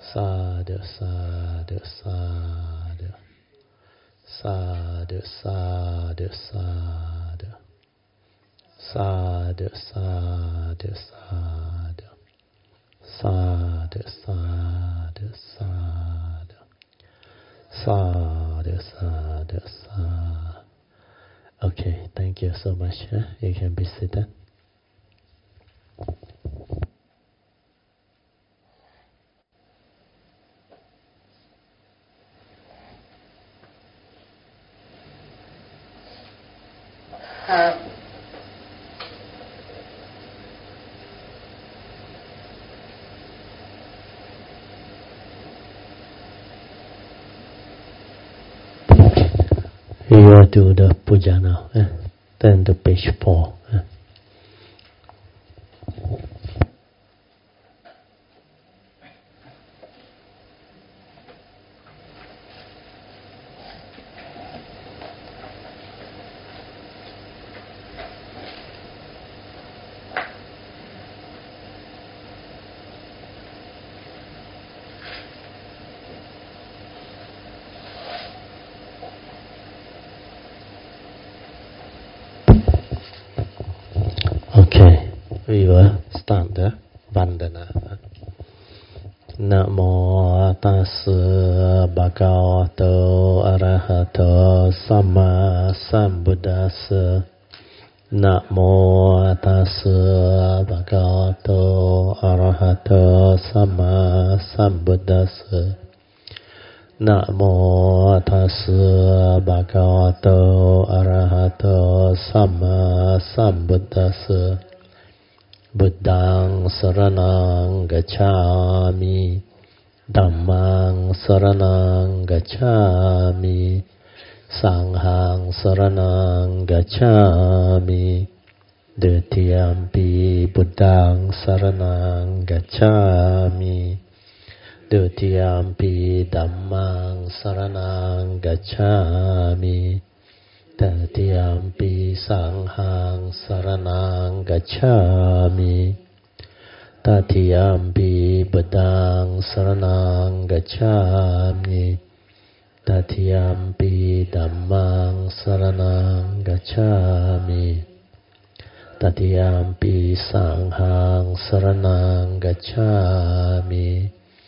sadhu sadhu sadhu sadhu sadhu sadhu sadhu sadhu sadhu sadhu sadhu sadhu sadhu sadhu. Okay, thank you so much. You can be seated. You will do the puja now. Turn to page 4. Okay, we will start the Vandana. Namo tassa bhagavato arahato samma sambuddhassa. Namo tassa bhagavato arahato samma sambuddhassa. Namo tassa bhagavato arahato samma sambuddhassa. Buddhaṃ saraṇaṃ gacchāmi, Dhammaṃ saraṇaṃ gacchāmi, Saṅghaṃ saraṇaṃ gacchāmi, Dutiyampi Buddhaṃ saraṇaṃ gacchāmi, Dutiyampi Dhammaṃ saraṇaṃ gacchāmi, Tatiyampi Saṅghaṃ saraṇaṃ gacchāmi, Tatiyampi Buddhaṃ saraṇaṃ gacchāmi, Tatiyampi Dhammaṃ saraṇaṃ gacchāmi, Tatiyampi Saṅghaṃ saraṇaṃ gacchāmi.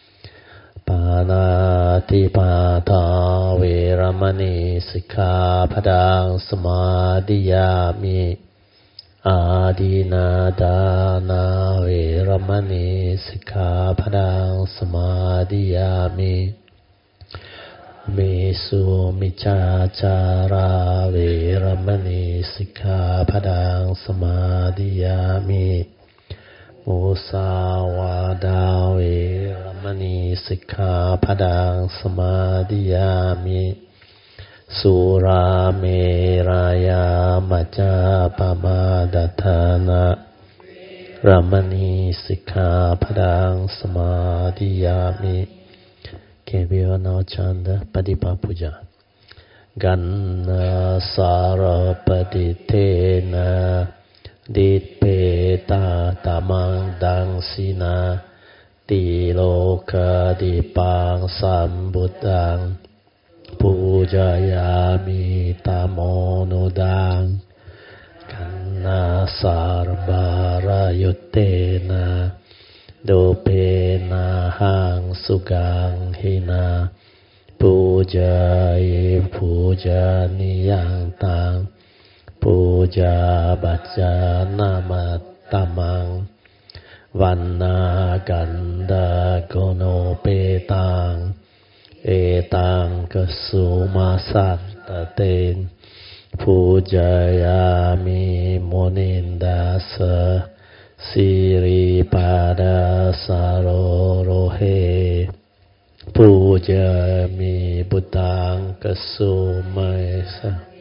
Pāṇātiپātā vēramaṇī sikkhapaдаṃ samādhiyāmi. Ādīnādānā vēramaṇī sikkhapadaṃ samādhiyāmi. Mēsu micchācārā vēramaṇī sikkhapadaṃ samādhiyāmi. Musāvādā vēramaṇī sikkhapadaṃ samādhiyāmi. Surāmerāyā majjapamādātāna ramaṇī sikkhapadaṃ samādhiyāmi. Okay, we will now chant the Padipa Puja. Ganna sarapaditena Ditpeta tamang dangsina Tiloka dipang sambuddhang Pujayami tamonudang Kanna sarbara yuttena Dopena hang sugang hina Pujayi pujaniyang tang Puja bacca namattamang Vanna ganda gono petang Etang kasumasartaten Pujayami munindasa Siripada sarorohe Pujami buddhaṃ kasumasa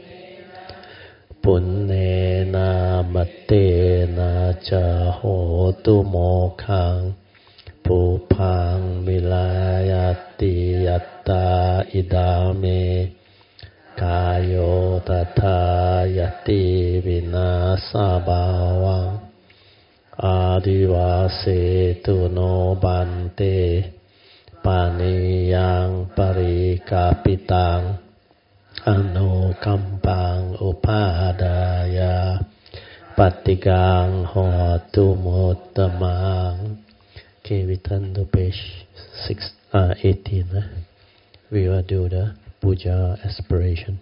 Punnena mattena ca hotu mokhaṃ Pupaṃ vilayati yatta idame Kayo tatha yati vinasabhavaṃ Adivase tu no bante ปานิยังปริกาปิตังอนุคัมปังอุปาดายาปฏิกังโหตุมุตตมัง Okay, we turn to page 18. We will do the puja aspiration.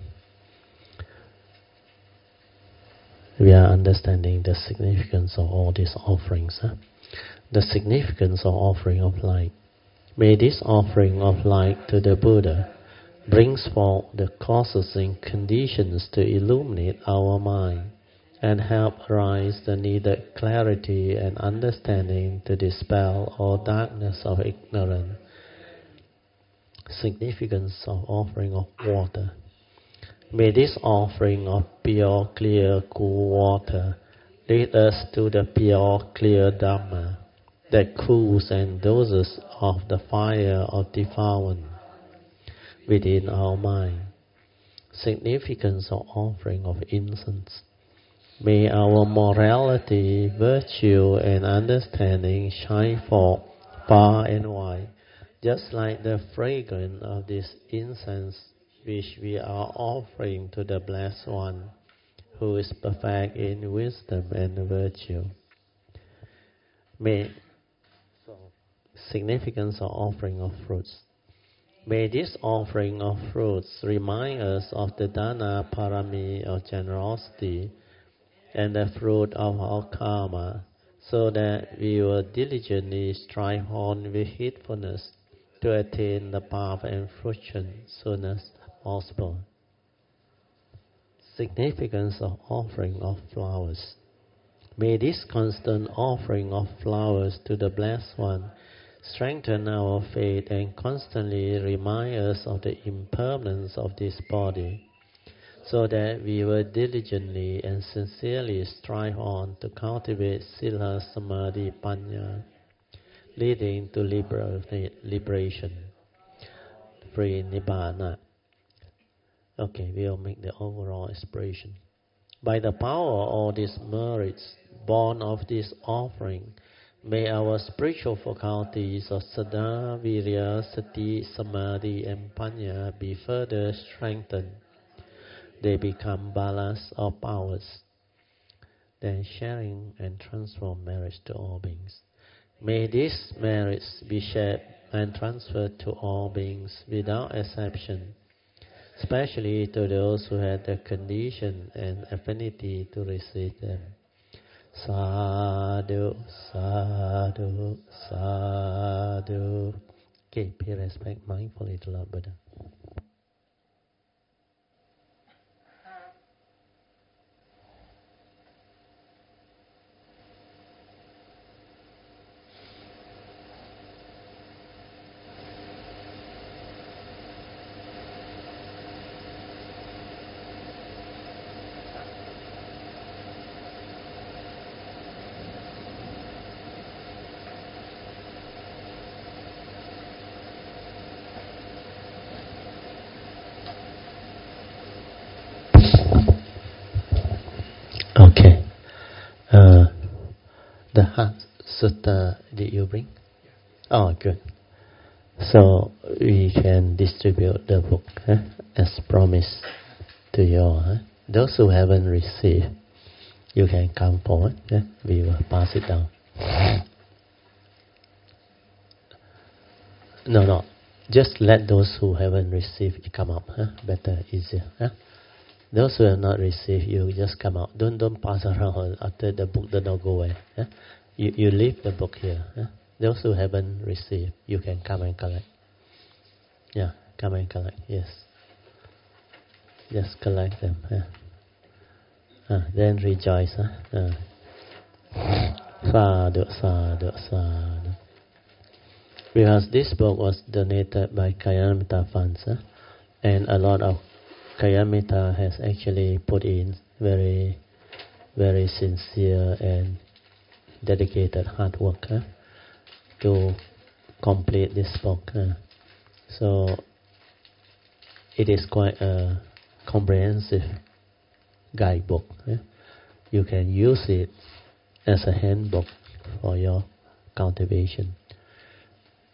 We are understanding the significance of all these offerings. The significance of offering of light. May this offering of light to the Buddha brings forth the causes and conditions to illuminate our mind and help arise the needed clarity and understanding to dispel all darkness of ignorance. Significance of offering of water. May this offering of pure, clear, cool water lead us to the pure, clear Dhamma that cools and doses off the fire of defilement within our mind. Significance of offering of incense. May our morality, virtue, and understanding shine forth far and wide, just like the fragrance of this incense which we are offering to the Blessed One, who is perfect in wisdom and virtue. Significance of offering of fruits. May this offering of fruits remind us of the Dana Parami of generosity and the fruit of our karma, so that we will diligently strive on with heedfulness to attain the path and fruition soon as possible. Significance of offering of flowers. May this constant offering of flowers to the Blessed One strengthen our faith and constantly remind us of the impermanence of this body, so that we will diligently and sincerely strive on to cultivate Sila, Samadhi, Panya, leading to liberation, free Nibbana. Okay, we'll make the overall expression. By the power of all these merits born of this offering, may our spiritual faculties of Saddha, Virya, Sati, Samadhi, and Panya be further strengthened. They become balas or powers, then sharing and transform merits to all beings. May these merits be shared and transferred to all beings without exception, especially to those who have the condition and affinity to receive them. Sadhu, sadhu, sadhu. Okay, pay respect mindfully to Lord Buddha. Okay. The heart sutta did you bring? Oh, good. So we can distribute the book as promised to you all. Those who haven't received, you can come forward. We will pass it down. No. Just let those who haven't received come up. Better, easier. Those who have not received, you just come out. Don't pass around after the book does not go away. You leave the book here. Those who haven't received, you can come and collect. Yeah, come and collect. Yes. Just collect them. Then rejoice. Sadhu, sadhu, sadhu. Because this book was donated by Kalyana Funds, and a lot of Kalyana has actually put in very, very sincere and dedicated hard work to complete this book. So it is quite a comprehensive guidebook. You can use it as a handbook for your cultivation.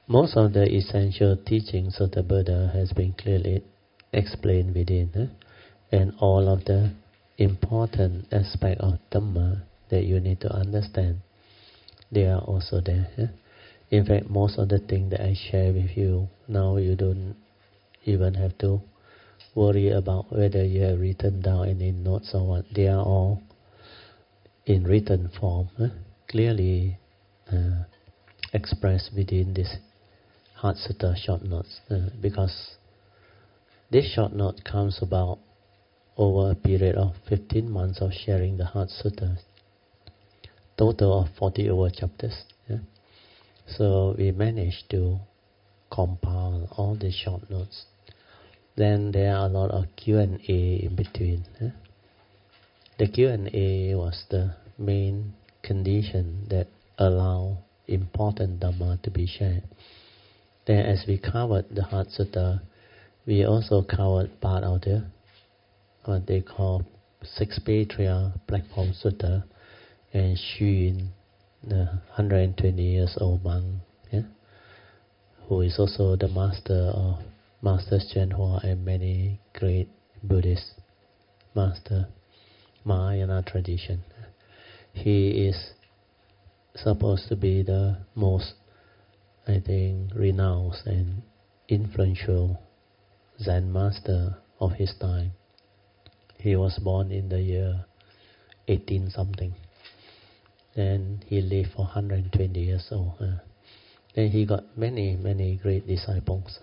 Most of the essential teachings of the Buddha has been clearly explained within, and all of the important aspects of Dhamma that you need to understand, they are also there. In fact, most of the things that I share with you, now you don't even have to worry about whether you have written down any notes or what. They are all in written form, clearly expressed within this Heart Sutta short notes, because this short note comes about over a period of 15 months of sharing the Heart Sutta, total of 40 over chapters. So we managed to compile all the short notes. Then there are a lot of Q&A in between. The Q&A was the main condition that allow important Dhamma to be shared. Then as we covered the Heart Sutta, we also covered part of the what they call Six Patriarch Platform Sutta, and Xun, the 120 years old monk, who is also the master of Master Chuen Hua and many great Buddhist master, Mahayana tradition. He is supposed to be the most, I think, renowned and influential Zen master of his time. He was born in the year 18 something. Then he lived for 120 years old. Then he got many great disciples.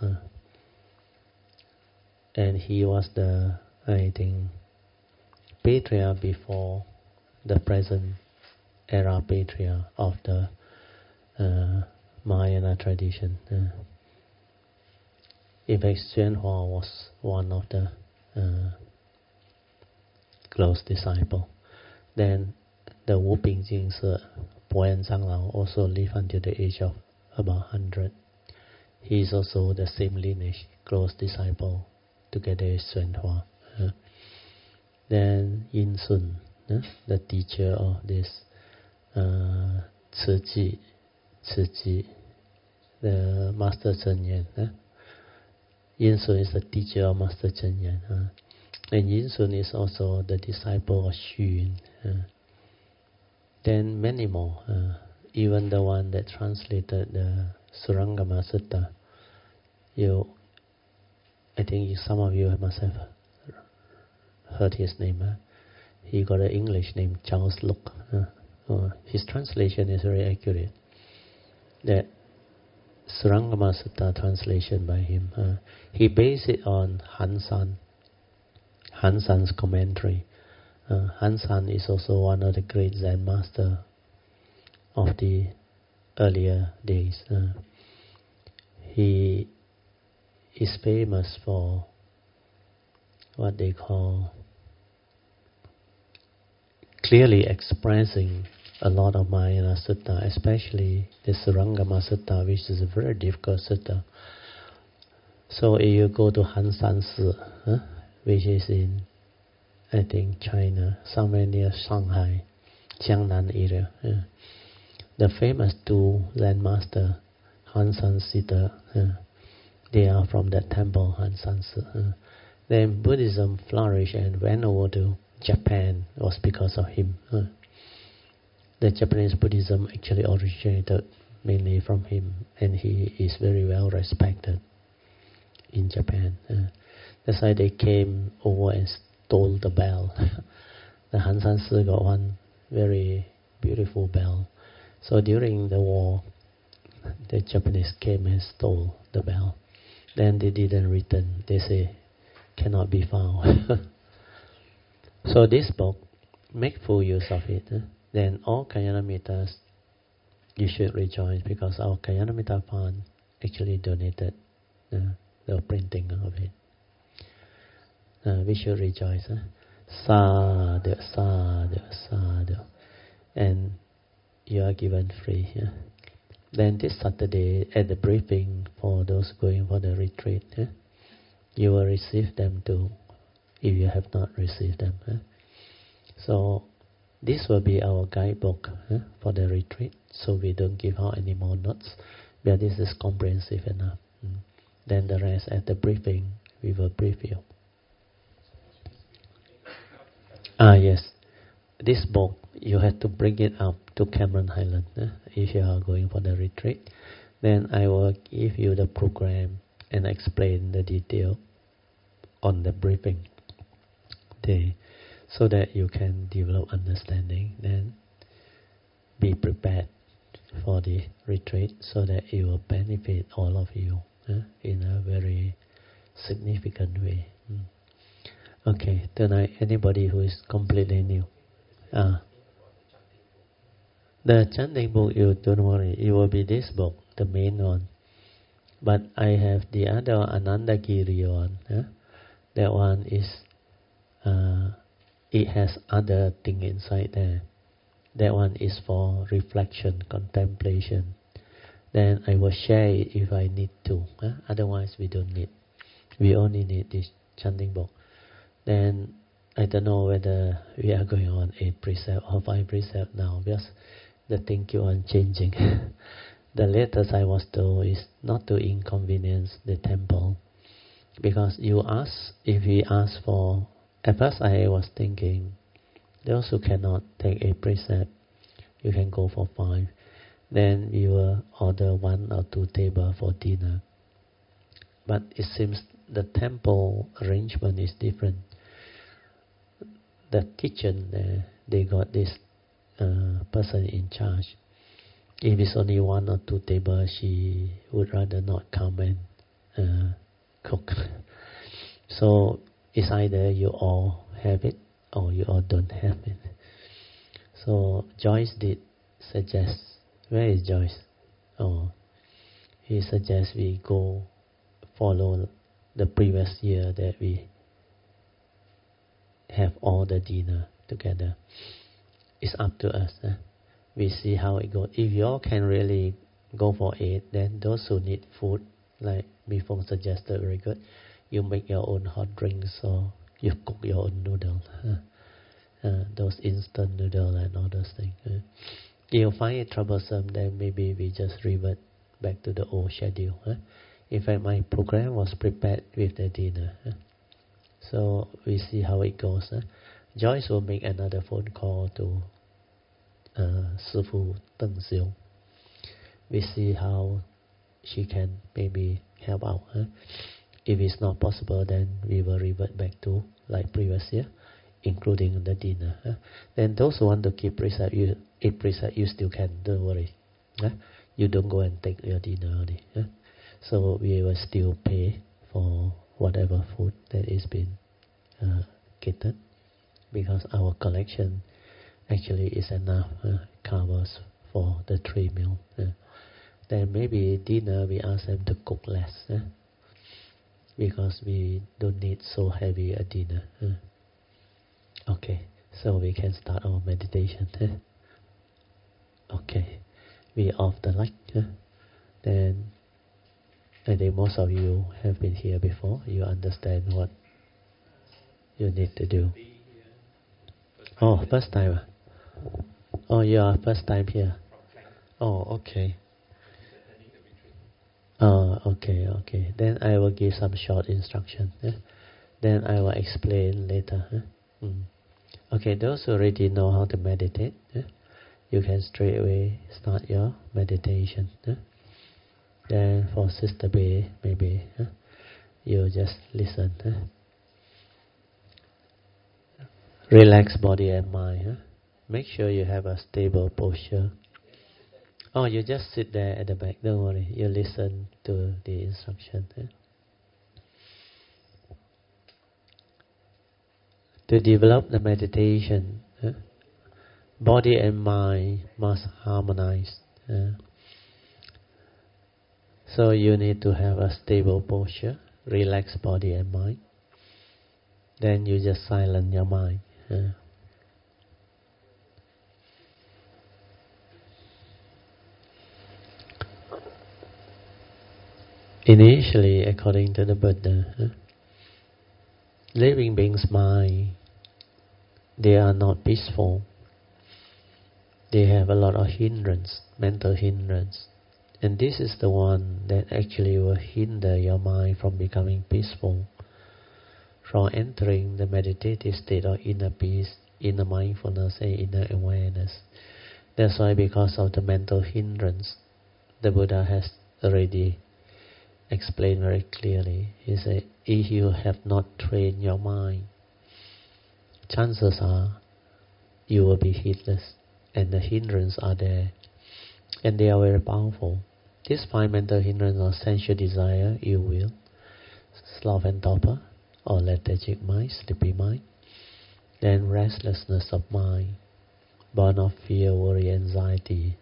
And he was the, I think, patriarch before the present era patriarch of the Mahayana tradition. In fact, Chuen Hua was one of the close disciple. Then the Wu Bingjing Poen Changlao also lived until the age of about 100. He is also the same lineage, close disciple, together with Chuen Hua. Then Yin Sun, the teacher of this Tzu Chi, the Master Cheng Yen. Yin Sun is the teacher of Master Cheng Yen. And Yin Sun is also the disciple of Xun. Then many more, even the one that translated the Surangama Sutta. I think some of you must have heard his name. He got an English name, Charles Luk. His translation is very accurate. That Surangama Sutta translation by him, he based it on Han San's commentary. Han San is also one of the great Zen master of the earlier days. He is famous for what they call clearly expressing a lot of Mahayana Sutta, especially the Surangama Sutta, which is a very difficult sutta. So if you go to Han San Si, which is in, I think, China, somewhere near Shanghai, Jiangnan area, the famous two Zen master, Han San Siddha, they are from that temple, Han San Si. Then Buddhism flourished and went over to Japan was because of him. The Japanese Buddhism actually originated mainly from him, and he is very well respected in Japan. That's why they came over and stole the bell. The Han San Si got one very beautiful bell. So during the war, the Japanese came and stole the bell. Then they didn't return. They say, cannot be found. So this book, make full use of it. Then all Kalyanamitas, you should rejoice, because our Kalyanamitta Fund actually donated the printing of it. We should rejoice. Sadhu, sadhu, sadhu. And you are given free. Then this Saturday at the briefing for those going for the retreat, you will receive them too, if you have not received them. So this will be our guidebook for the retreat, so we don't give out any more notes. but this is comprehensive enough. Then the rest at the briefing, we will brief you. Yes. This book, you have to bring it up to Cameron Highland if you are going for the retreat. Then I will give you the program and explain the detail on the briefing day so that you can develop understanding. Then be prepared for the retreat so that it will benefit all of you in a very significant way. Okay, tonight anybody who is completely new? The chanting book, you don't worry, it will be this book, the main one. But I have the other Anandagiri one. That one is, it has other thing inside there. That one is for reflection, contemplation. Then I will share it if I need to. Otherwise, we don't need. We only need this chanting book. Then I don't know whether we are going on 8 precept or 5 precept now because the thing keep on changing. The latest I was told is not to inconvenience the temple, because you ask, if we ask for, at first I was thinking, those who cannot take 8 precept, you can go for 5. Then we will order 1 or 2 tables for dinner. But it seems the temple arrangement is different. The kitchen, they got this person in charge. If it's only 1 or 2 tables, she would rather not come and cook. So it's either you all have it or you all don't have it. So Joyce did suggest, where is Joyce? He suggests we go follow the previous year that we have all the dinner together. It's up to us. We see how it goes. If you all can really go for 8, then those who need food, like Mifong suggested, very good. You make your own hot drinks or you cook your own noodles. Those instant noodles and all those things. If you find it troublesome, then maybe we just revert back to the old schedule. In fact, my program was prepared with the dinner. So we see how it goes. Joyce will make another phone call to Sifu Deng Xiu. We see how she can maybe help out. If it's not possible, then we will revert back to like previous year, including the dinner. Then those who want to keep precept, you eat precept, you still can. Don't worry. You don't go and take your dinner early. So we will still pay for whatever food that is being catered, because our collection actually is enough, covers for the 3 meals. Then maybe dinner we ask them to cook less, because we don't need so heavy a dinner. Okay, so we can start our meditation. Okay, we off the light. Then I think most of you have been here before. You understand what you need to do. Oh, first time. Oh, you are first time here. Oh, okay. Oh, okay. Then I will give some short instruction. Then I will explain later. Okay, those who already know how to meditate, you can straight away start your meditation. Then for Sister B, maybe you just listen. Relax body and mind. Make sure you have a stable posture. Oh, you just sit there at the back. Don't worry. You listen to the instruction. To develop the meditation, body and mind must harmonize. So you need to have a stable posture, relax body and mind. Then you just silence your mind. Initially, according to the Buddha, living beings' mind, they are not peaceful. They have a lot of hindrance, mental hindrance. And this is the one that actually will hinder your mind from becoming peaceful, from entering the meditative state of inner peace, inner mindfulness, and inner awareness. That's why, because of the mental hindrance, the Buddha has already explained very clearly. He said, if you have not trained your mind, chances are you will be heedless, and the hindrances are there, and they are very powerful. These 5 mental hindrances are sensual desire, ill will, sloth and torpor, or lethargic mind, sleepy mind, then restlessness of mind, born of fear, worry, anxiety,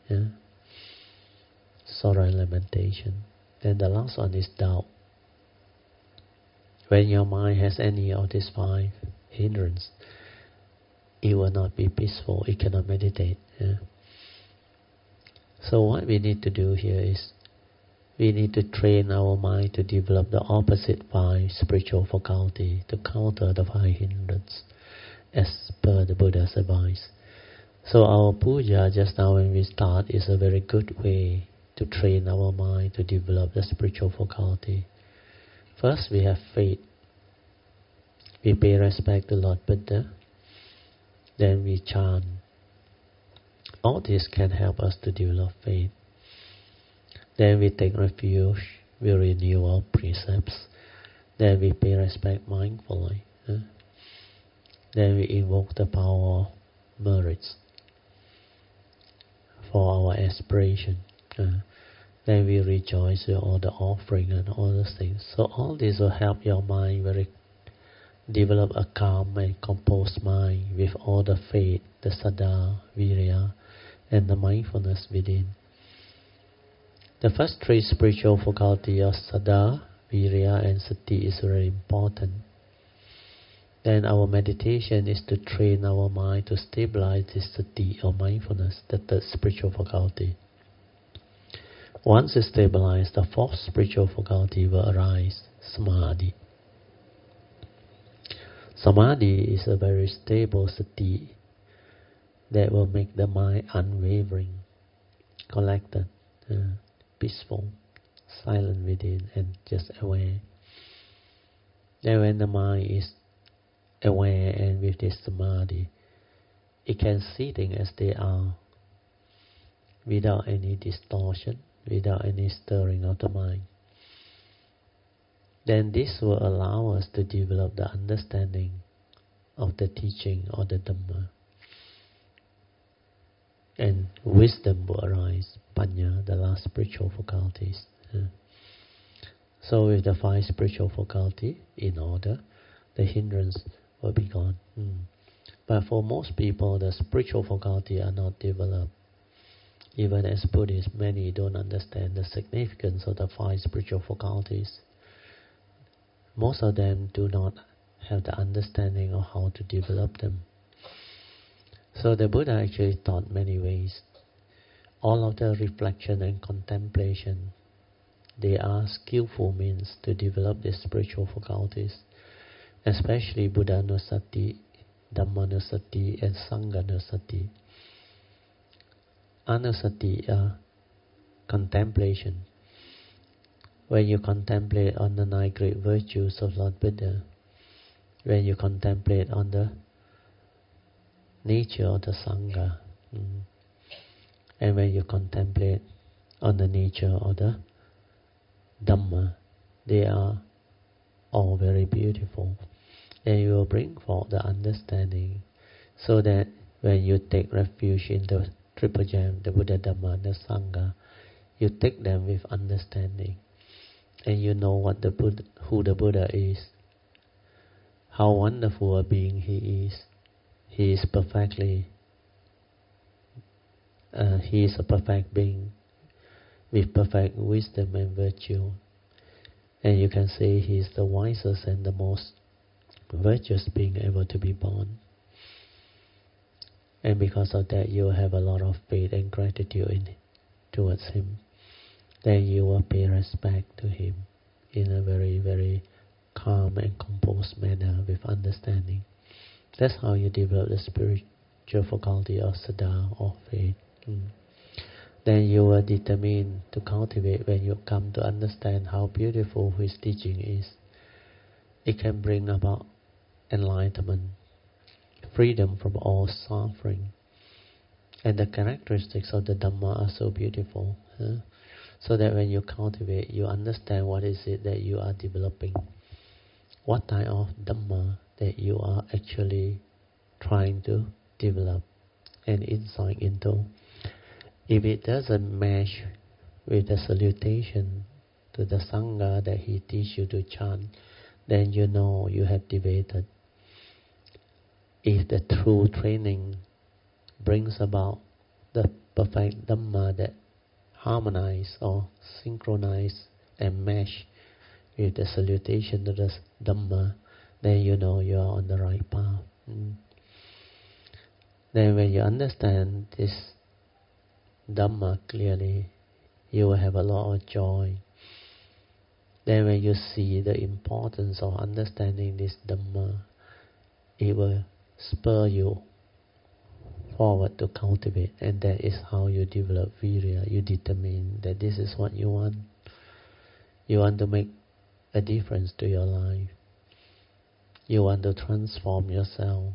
sorrow and lamentation. Then the last one is doubt. When your mind has any of these 5 hindrances, it will not be peaceful, it cannot meditate. So what we need to do here is, we need to train our mind to develop the opposite 5 spiritual faculty to counter the 5 hindrances, as per the Buddha's advice. So our puja just now when we start is a very good way to train our mind to develop the spiritual faculty. First, we have faith. We pay respect to Lord Buddha. Then we chant. All this can help us to develop faith. Then we take refuge. We renew our precepts. Then we pay respect mindfully. Then we invoke the power of merits for our aspiration. Then we rejoice with all the offering and all those things. So all this will help your mind develop a calm and composed mind with all the faith, the saddha, virya, and the mindfulness within. The first 3 spiritual faculty of saddha, virya, and sati is very important. Then our meditation is to train our mind to stabilize this sati or mindfulness, the 3rd spiritual faculty. Once it's stabilized, the 4th spiritual faculty will arise, samadhi. Samadhi is a very stable sati that will make the mind unwavering, collected, peaceful, silent within, and just aware. Then when the mind is aware and with this samadhi, it can see things as they are, without any distortion, without any stirring of the mind. Then this will allow us to develop the understanding of the teaching or the Dhamma. And wisdom will arise, panya, the last spiritual faculties. So with the 5 spiritual faculty in order, the hindrance will be gone. But for most people, the spiritual faculty are not developed. Even as Buddhists, many don't understand the significance of the 5 spiritual faculties. Most of them do not have the understanding of how to develop them. So the Buddha actually taught many ways. All of the reflection and contemplation, they are skillful means to develop these spiritual faculties, especially Buddhanussati, Dhammanussati, and Sanghanussati. Anusati, contemplation. When you contemplate on the 9 great virtues of Lord Buddha, when you contemplate on the nature of the Sangha, and when you contemplate on the nature of the Dhamma, they are all very beautiful. And you will bring forth the understanding, so that when you take refuge in the Triple Gem, the Buddha, Dhamma, and the Sangha, you take them with understanding. And you know what the Buddha, who the Buddha is, how wonderful a being he is. He is perfectly, he is a perfect being with perfect wisdom and virtue. And you can say he is the wisest and the most virtuous being ever to be born. And because of that, you have a lot of faith and gratitude towards him. Then you will pay respect to him in a very, very calm and composed manner with understanding. That's how you develop the spiritual faculty of saddha or faith. then you will determine to cultivate. When you come to understand how beautiful his teaching is, it can bring about enlightenment, freedom from all suffering. And the characteristics of the Dhamma are so beautiful. So that when you cultivate, you understand what is it that you are developing, what type of Dhamma that you are actually trying to develop and insight into. If it doesn't match with the salutation to the Sangha that he teach you to chant, then you know you have deviated. If the true training brings about the perfect Dhamma that harmonize or synchronize and match with the salutation to the Dhamma, then you know you are on the right path. Then when you understand this Dhamma clearly, you will have a lot of joy. Then when you see the importance of understanding this Dhamma, it will spur you forward to cultivate, and that is how you develop virya. You determine that this is what you want. You want to make a difference to your life. You want to transform yourself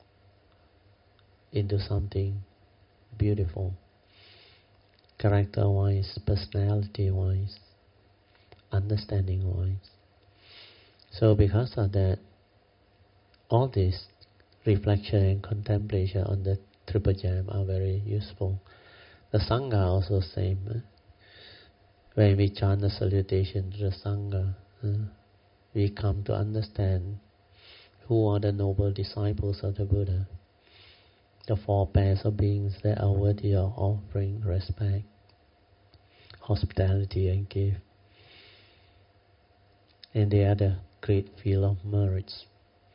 into something beautiful, character-wise, personality-wise, understanding-wise. So because of that, all this reflection and contemplation on the Triple Gem are very useful. The Sangha also same. When we chant the salutation to the Sangha, we come to understand who are the noble disciples of the Buddha, the four pairs of beings that are worthy of offering, respect, hospitality and gift. And they are the great field of merits.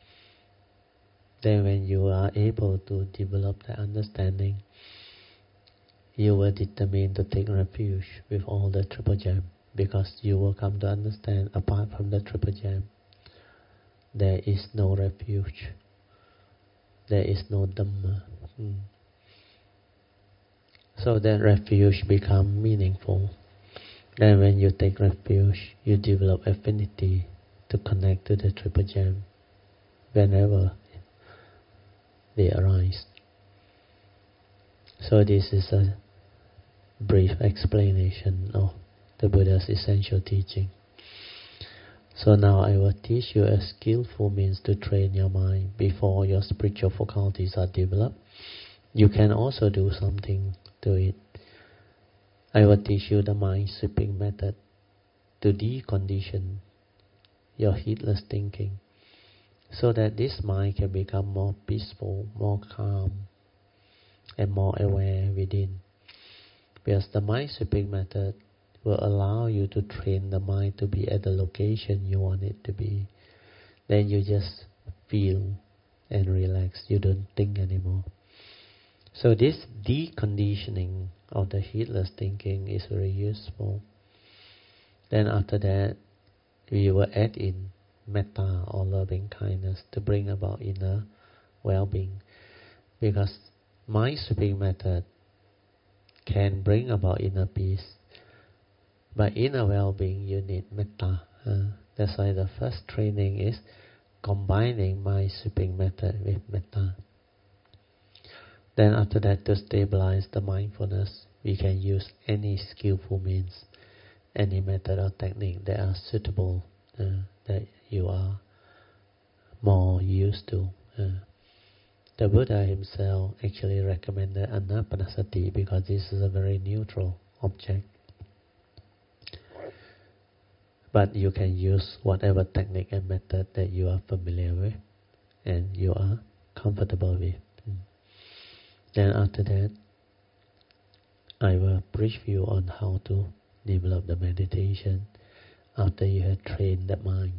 Then when you are able to develop the understanding, you will determine to take refuge with all the Triple Gem, because you will come to understand, apart from the Triple Gem, there is no refuge, there is no Dhamma. So that refuge becomes meaningful. Then when you take refuge, you develop affinity to connect to the Triple Gem whenever they arise. So this is a brief explanation of the Buddha's essential teaching. So now I will teach you a skillful means to train your mind before your spiritual faculties are developed. You can also do something to it. I will teach you the mind sweeping method to decondition your heedless thinking, so that this mind can become more peaceful, more calm, and more aware within. Because the mind sweeping method will allow you to train the mind to be at the location you want it to be. Then you just feel and relax. You don't think anymore. So this deconditioning of the heedless thinking is very useful. Then after that, we will add in metta or loving kindness to bring about inner well-being. Because mind sweeping method can bring about inner peace. But inner well-being, you need metta. That's why the first training is combining mind sweeping method with metta. Then after that, to stabilize the mindfulness, we can use any skillful means, any method or technique that are suitable, that you are more used to. The Buddha himself actually recommended anapanasati because this is a very neutral object. But you can use whatever technique and method that you are familiar with and you are comfortable with. Then after that, I will brief you on how to develop the meditation after you have trained the mind.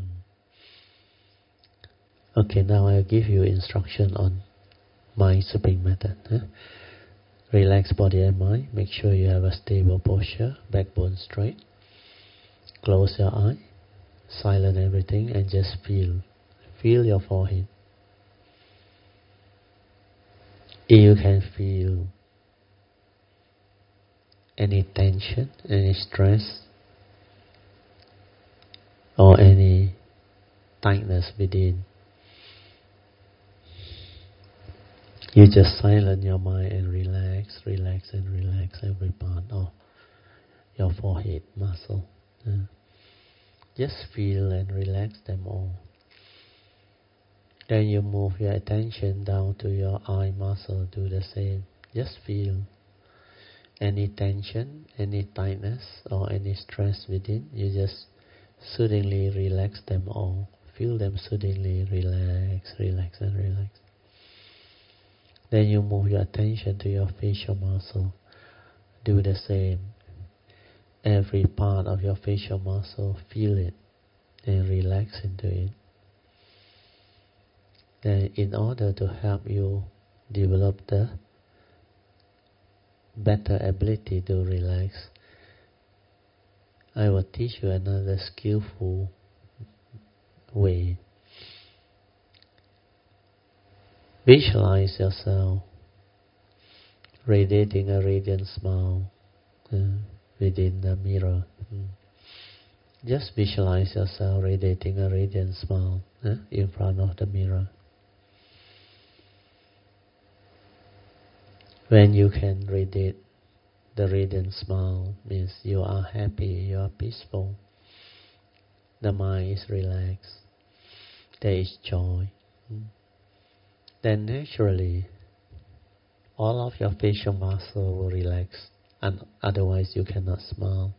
Okay, now I'll give you instruction on mind sweeping method. Relax body and mind. Make sure you have a stable posture, backbone straight. Close your eye, silent everything, and just feel your forehead. If you can feel any tension, any stress, or any tightness within. You just silence your mind and relax every part of your forehead muscle. Just feel and relax them all. Then you move your attention down to your eye muscle, do the same. Just feel any tension, any tightness, or any stress within. You just soothingly relax them all. Feel them soothingly, relax. Then you move your attention to your facial muscle. Do the same. Every part of your facial muscle, feel it and relax into it. Then in order to help you develop the better ability to relax, I will teach you another skillful way. Visualize yourself radiating a radiant smile within the mirror. Just visualize yourself radiating a radiant smile in front of the mirror. When you can radiate the radiant smile, means you are happy, you are peaceful. The mind is relaxed. There is joy. Then naturally, all of your facial muscle will relax, and otherwise you cannot smile.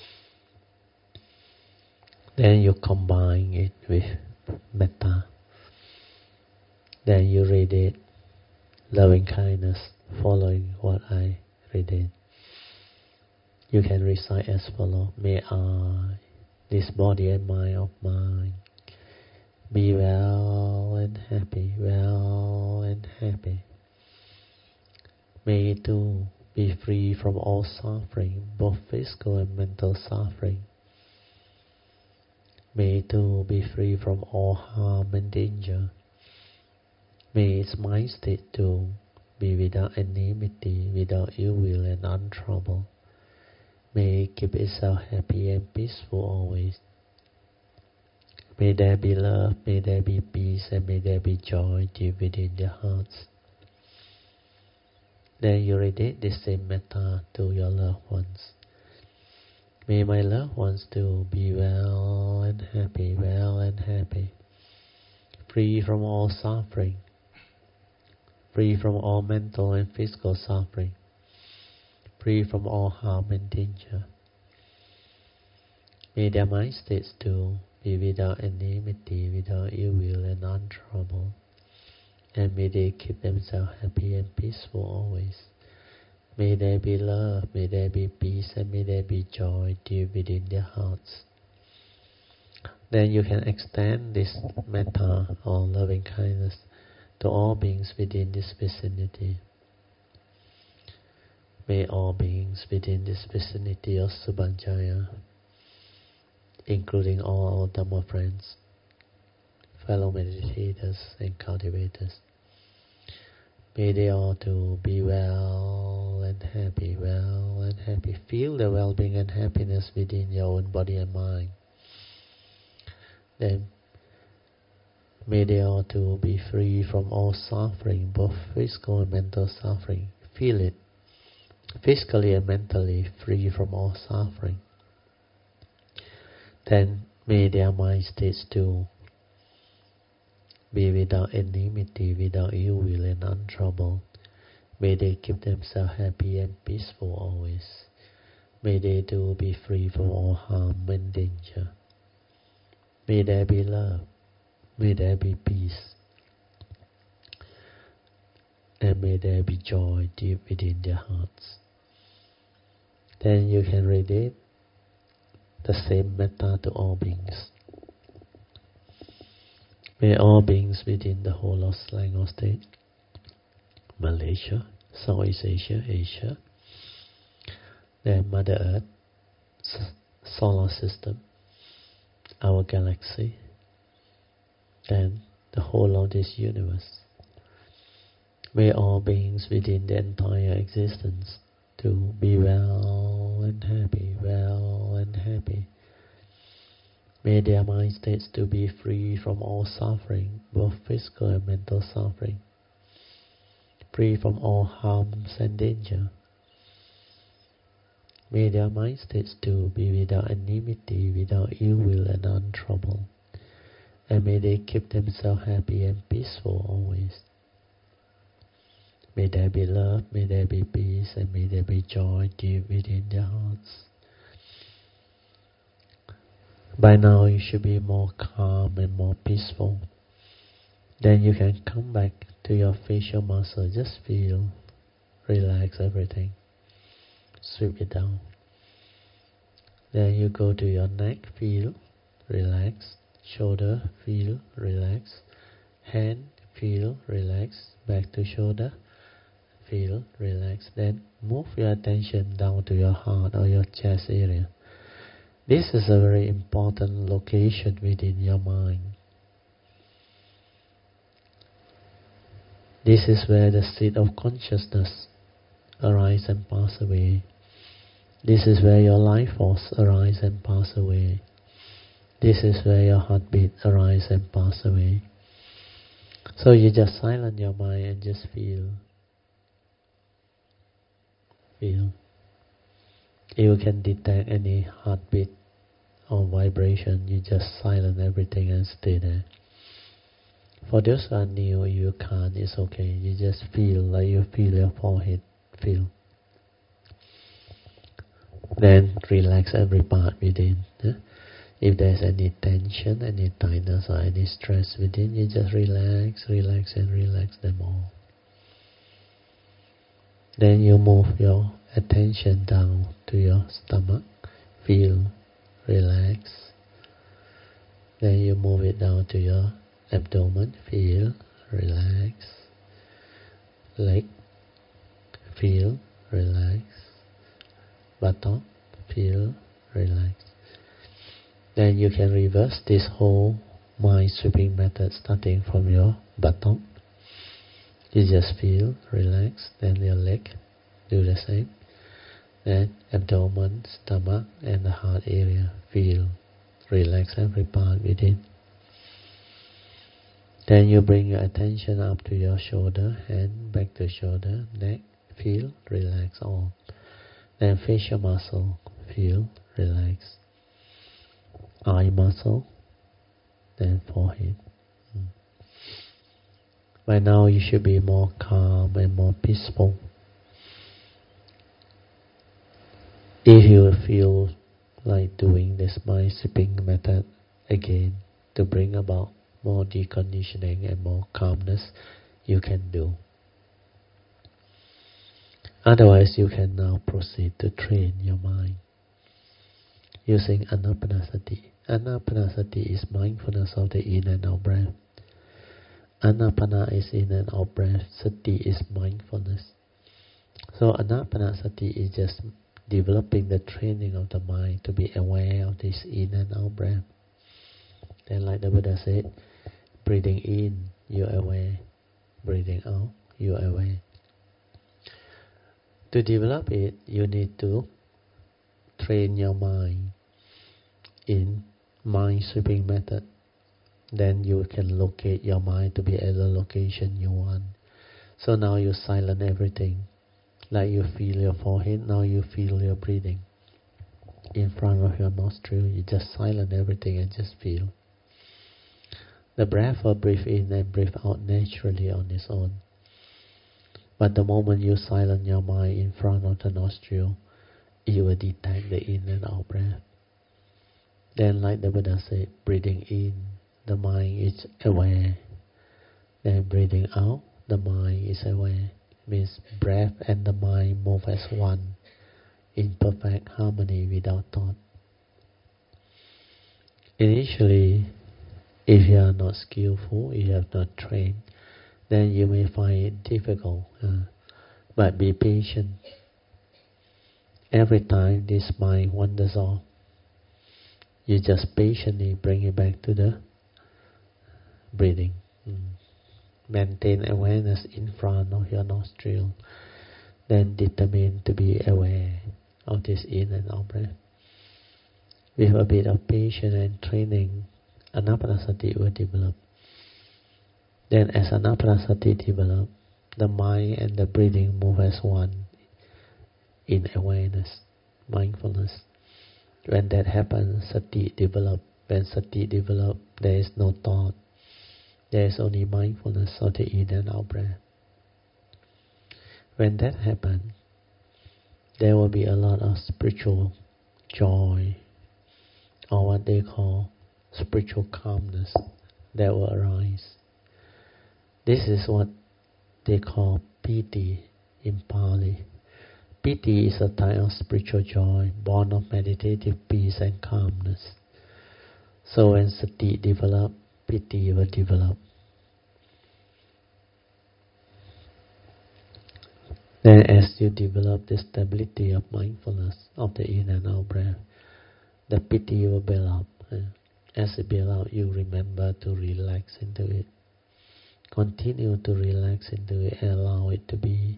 Then you combine it with metta. Then you radiate loving kindness, following what I radiate. You can recite as follows: May I, this body and mind of mine, be well and happy, well and happy. May it too be free from all suffering, both physical and mental suffering. May it too be free from all harm and danger. May its mind state too be without enmity, without ill will and untroubled. May it keep itself happy and peaceful always. May there be love, may there be peace, and may there be joy deep within their hearts. Then you radiate the same metta to your loved ones. May my loved ones too be well and happy, free from all suffering, free from all mental and physical suffering, free from all harm and danger. May their mind states too be without enmity, without ill will and untroubled, and may they keep themselves happy and peaceful always. May there be love, may there be peace, and may there be joy deep within their hearts. Then you can extend this metta or loving kindness to all beings within this vicinity. May all beings within this vicinity of Subhanjaya, including all our Dhamma friends, fellow meditators and cultivators, may they all too be well and happy, Feel the well-being and happiness within your own body and mind. Then may they all too be free from all suffering, both physical and mental suffering. Feel it, physically and mentally free from all suffering. Then may their mind states too be without enmity, without ill will and untroubled. May they keep themselves happy and peaceful always. May they too be free from all harm and danger. May there be love, may there be peace, and may there be joy deep within their hearts. Then you can radiate the same metta to all beings. May all beings within the whole of Selangor State, Malaysia, Southeast Asia, Asia, then Mother Earth, solar system, our galaxy, then the whole of this universe. May all beings within the entire existence to be well and happy, well and happy. May their mind states to be free from all suffering, both physical and mental suffering, free from all harms and danger. May their mind states to be without enmity, without ill will and untroubled. And may they keep themselves happy and peaceful always. May there be love, may there be peace, and may there be joy deep within their hearts. By now you should be more calm and more peaceful. Then you can come back to your facial muscle. Just feel, relax everything. Sweep it down. Then you go to your neck, feel, relax. Shoulder, feel, relax. Hand, feel, relax. Back to shoulder, feel, relax. Then move your attention down to your heart or your chest area. This is a very important location within your mind. This is where the seat of consciousness arises and pass away. This is where your life force arises and pass away. This is where your heartbeat arises and pass away. So you just silence your mind and just feel. Feel. You can detect any heartbeat or vibration, you just silence everything and stay there. For those who are new, you can't, it's okay. You just feel like you feel your forehead, feel. Then relax every part within. If there's any tension, any tightness or any stress within, you just relax, relax and relax them all. Then you move your attention down to your stomach, feel, relax. Then you move it down to your abdomen, feel, relax. Leg, feel, relax. Buttock, feel, relax. Then you can reverse this whole mind sweeping method starting from your buttock. You just feel, relax. Then your leg, do the same. Then abdomen, stomach and the heart area, feel, relax every part within. Then you bring your attention up to your shoulder, hand back to shoulder, neck, feel, relax all. Then facial muscle, feel, relax. Eye muscle, then forehead. By now you should be more calm and more peaceful. If you feel like doing this mind sweeping method again to bring about more deconditioning and more calmness, you can do. Otherwise, you can now proceed to train your mind using Anapanasati. Anapanasati is mindfulness of the in and out breath. Anapana is in and out breath. Sati is mindfulness. So Anapanasati is just developing the training of the mind to be aware of this in and out breath. Then like the Buddha said, breathing in, you're aware. Breathing out, you're aware. To develop it, you need to train your mind in mind sweeping method. Then you can locate your mind to be at the location you want. So now you silence everything. Like you feel your forehead, now you feel your breathing. In front of your nostril, you just silence everything and just feel. The breath will breathe in and breathe out naturally on its own. But the moment you silence your mind in front of the nostril, you will detect the in and out breath. Then like the Buddha said, breathing in, the mind is aware. Then breathing out, the mind is aware. Means breath and the mind move as one, in perfect harmony without thought. Initially, if you are not skillful, you have not trained, then you may find it difficult. But be patient. Every time this mind wanders off, you just patiently bring it back to the breathing. Maintain awareness in front of your nostril. then determined to be aware of this in and out breath. With a bit of patience and training, anapanasati will develop. Then as anapanasati develop, the mind and the breathing move as one in awareness, mindfulness. When that happens, sati develop. When sati develop, there is no thought. There is only mindfulness of the in and out breath. When that happens, there will be a lot of spiritual joy, or what they call spiritual calmness, that will arise. This is what they call piti in Pali. Piti is a type of spiritual joy, born of meditative peace and calmness. So when sati develop, piti will develop. Then as you develop the stability of mindfulness of the in and out breath, the piti will build up. As it builds up, you remember to relax into it. Continue to relax into it and allow it to be.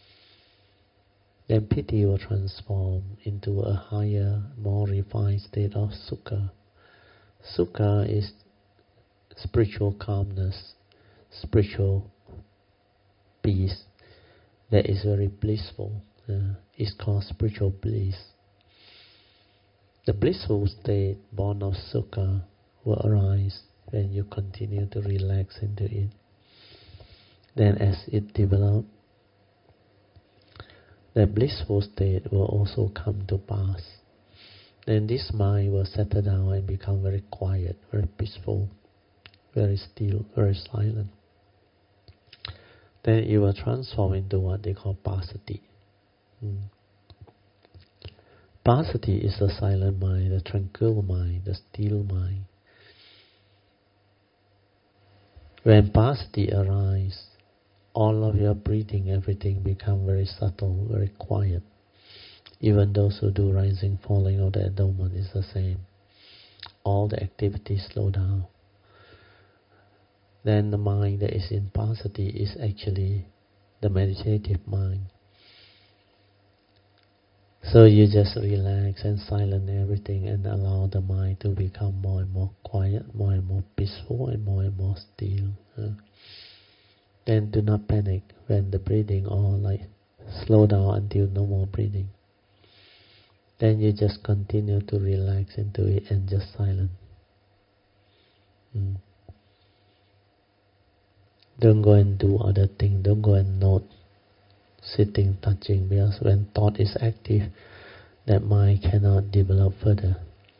Then piti will transform into a higher, more refined state of sukha. Sukha is spiritual calmness, spiritual peace that is very blissful. It's called spiritual bliss. The blissful state born of sukha will arise when you continue to relax into it. Then as it develops, the blissful state will also come to pass. Then this mind will settle down and become very quiet, very peaceful, very still, very silent. Then it will transform into what they call passaddhi. Passaddhi is the silent mind, the tranquil mind, the still mind. When passaddhi arises, all of your breathing, everything become very subtle, very quiet. Even those who do rising, falling of the abdomen is the same. All the activities slow down. Then the mind that is in passaddhi is actually the meditative mind. So you just relax and silence everything and allow the mind to become more and more quiet, more and more peaceful, and more still. Then do not panic when the breathing or slow down until no more breathing. Then you just continue to relax into it and just silence. Don't go and do other things. Don't go and note sitting, touching, because when thought is active, that mind cannot develop further.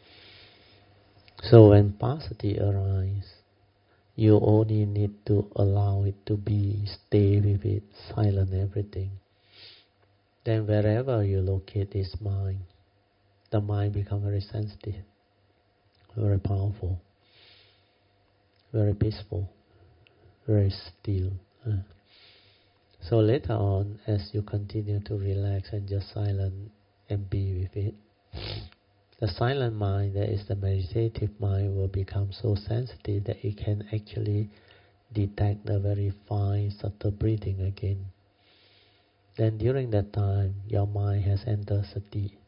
So when passaddhi arises, you only need to allow it to be, stay with it, silence everything. Then wherever you locate this mind, the mind becomes very sensitive, very powerful, very peaceful, very still. So later on, as you continue to relax and just silent and be with it, the silent mind, that is the meditative mind, will become so sensitive that it can actually detect the very fine, subtle breathing again. Then during that time, your mind has entered sati.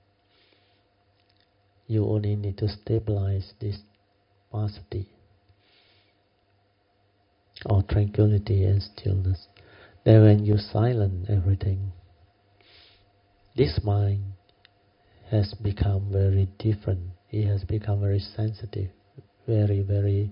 You only need to stabilize this passaddhi, or tranquility and stillness. Then when you silence everything, this mind has become very different. It has become very sensitive, very, very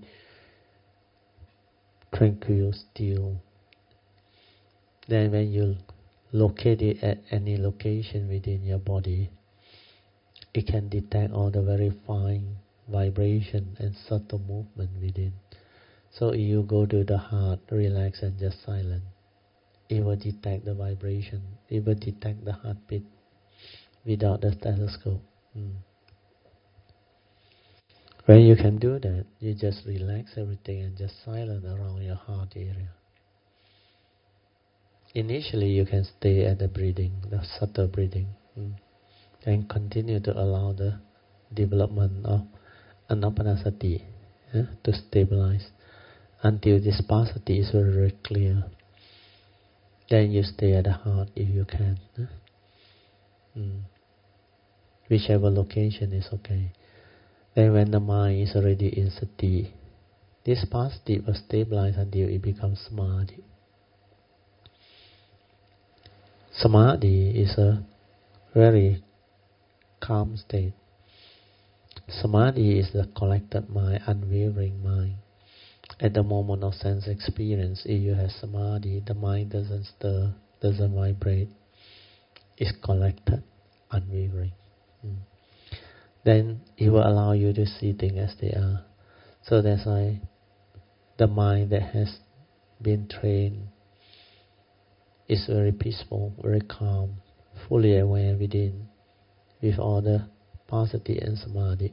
tranquil, still. Then when you locate it at any location within your body, it can detect all the very fine vibration and subtle movement within. So if you go to the heart, relax and just silent, it will detect the vibration, it will detect the heartbeat without the stethoscope. When you can do that, you just relax everything and just silent around your heart area. Initially you can stay at the breathing, the subtle breathing, and continue to allow the development of anapanasati to stabilize until this passaddhi is very, very clear. Then you stay at the heart if you can. Whichever location is okay. Then when the mind is already in sati, this past state will stabilize until it becomes samadhi. Samadhi is a very calm state. Samadhi is the collected mind, unwavering mind. At the moment of sense experience, if you have samadhi, the mind doesn't stir, doesn't vibrate. It's collected, unwavering. Then it will allow you to see things as they are. So that's why the mind that has been trained is very peaceful, very calm, fully aware within, with all the passaddhi and samadhi.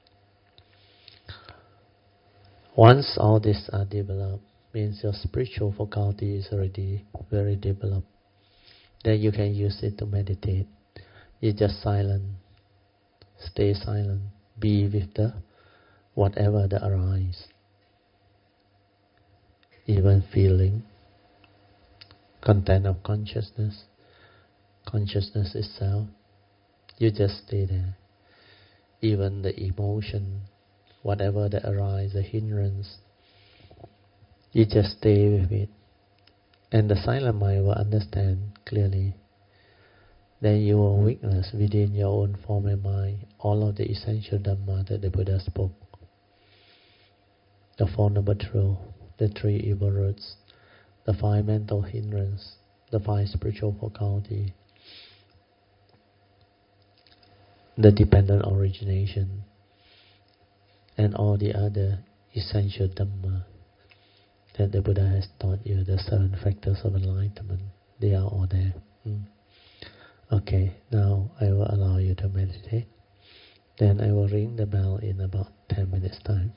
Once all these are developed, means your spiritual faculty is already very developed. Then you can use it to meditate. You just silent, stay silent, be with the whatever that arises, even feeling, content of consciousness itself. You just stay there. Even the emotion, whatever that arises, the hindrance, you just stay with it. And the silent mind will understand clearly. Then you will witness within your own form and mind all of the essential Dhamma that the Buddha spoke. The Four Noble Truths, the Three Evil Roots, the Five Mental Hindrances, the Five Spiritual Faculty, the Dependent Origination, and all the other essential Dhamma that the Buddha has taught you, the 7 factors of enlightenment. They are all there. Okay, now I will allow you to meditate. Then I will ring the bell in about 10 minutes time.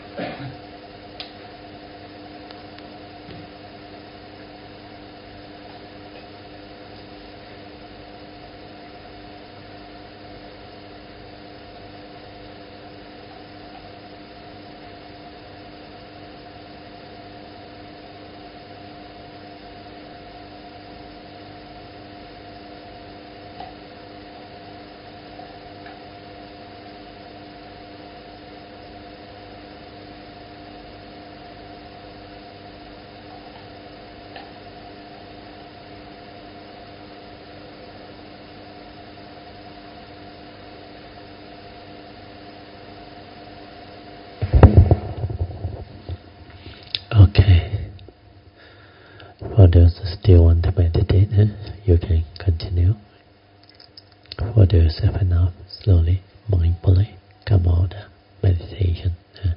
Okay. For those who still want to meditate, you can continue. For those who have enough, slowly, mindfully come out of meditation.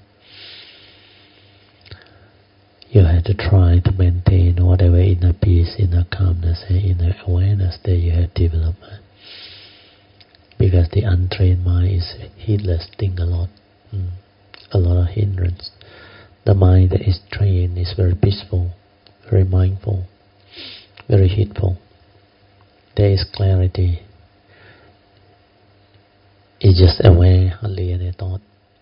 You have to try to maintain whatever inner peace, inner calmness, and inner awareness that you have developed. Because the untrained mind is heedless, think a lot of hindrance. The mind that is trained is very peaceful, very mindful, very heedful. There is clarity. It's just aware, hardly any thought.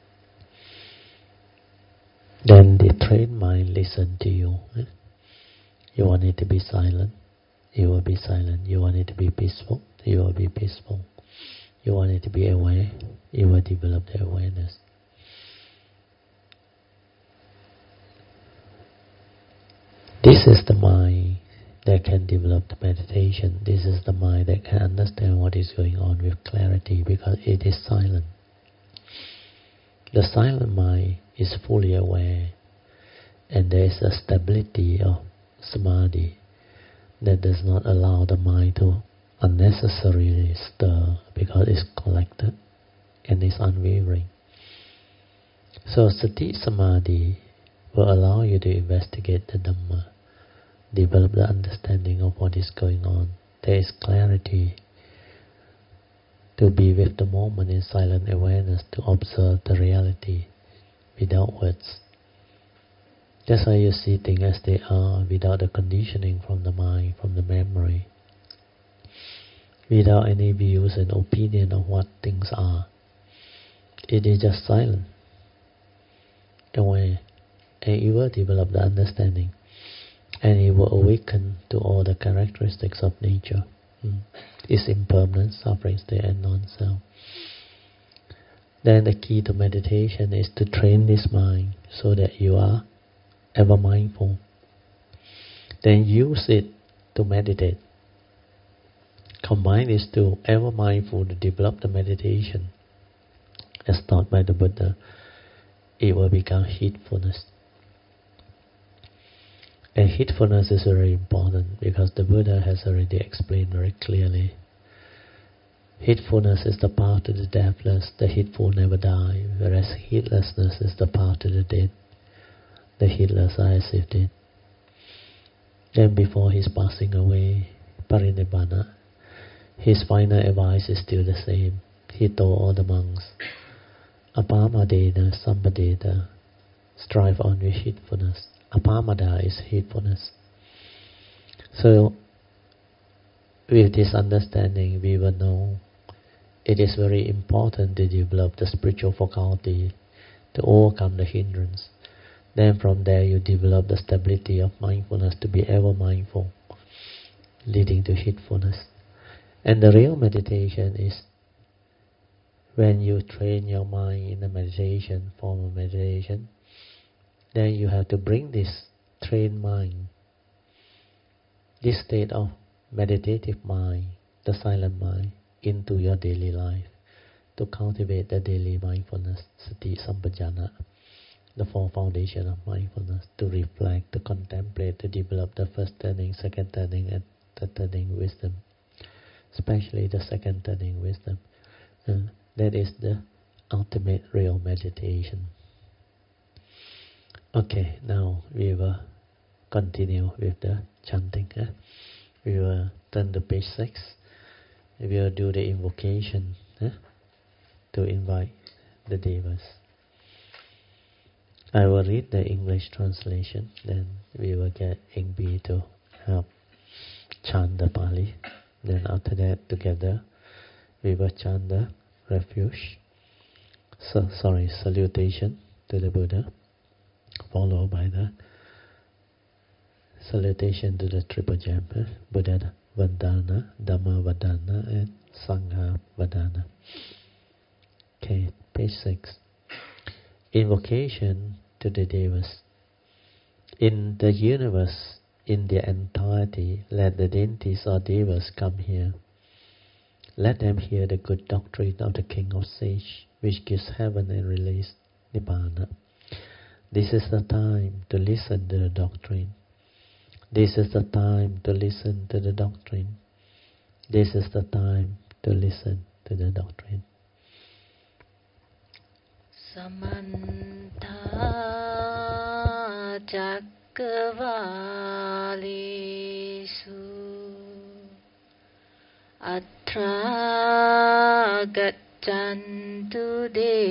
Then the trained mind listen to you. You want it to be silent, you will be silent. You want it to be peaceful, you will be peaceful. You want it to be aware, you will develop the awareness. This is the mind that can develop the meditation. This is the mind that can understand what is going on with clarity because it is silent. The silent mind is fully aware, and there is a stability of samadhi that does not allow the mind to unnecessarily stir because it's collected and it's unwavering. So sati samadhi will allow you to investigate the Dhamma, develop the understanding of what is going on. There is clarity to be with the moment in silent awareness, to observe the reality without words. That's why you see things as they are, without the conditioning from the mind, from the memory, without any views and opinion of what things are. It is just silent, aware, and it will develop the understanding, and it will awaken to all the characteristics of nature. Its impermanence, suffering, state, and non-self. Then the key to meditation is to train this mind so that you are ever mindful. Then use it to meditate. Combine these two, ever mindful, to develop the meditation. As taught by the Buddha, it will become heedfulness. And heedfulness is very important because the Buddha has already explained very clearly. Heedfulness is the path to the deathless. The heedful never die, whereas heedlessness is the path to the dead. The heedless are as if dead. Then before his passing away, Parinibbana, his final advice is still the same. He told all the monks, Apamadena Sampadeta, strive on with heedfulness. Apamada is heedfulness. So, with this understanding, we will know it is very important to develop the spiritual faculty to overcome the hindrance. Then from there you develop the stability of mindfulness to be ever mindful, leading to heedfulness. And the real meditation is when you train your mind in the meditation, form of meditation, then you have to bring this trained mind, this state of meditative mind, the silent mind, into your daily life to cultivate the daily mindfulness, sati sampajana, the four foundations of mindfulness, to reflect, to contemplate, to develop the first turning, second turning, and third turning wisdom, especially the second turning wisdom. That is the ultimate real meditation. Okay, now we will continue with the chanting. We will turn to page 6. We will do the invocation to invite the devas. I will read the English translation, then we will get Ingbi to help chant the Pali. Then after that, together, we will chant the refuge. Salutation to the Buddha, followed by the salutation to the Triple Gem, Buddha Vandana, Dhamma Vandana, and Sangha Vandana. Okay, page 6. Invocation to the Devas. In the universe, in their entirety, let the deities or Devas come here. Let them hear the good doctrine of the King of Sage, which gives heaven and release Nibbana. This is the time to listen to the doctrine. This is the time to listen to the doctrine. This is the time to listen to the doctrine. Samantha Cakkavalesu Atra Gaccantu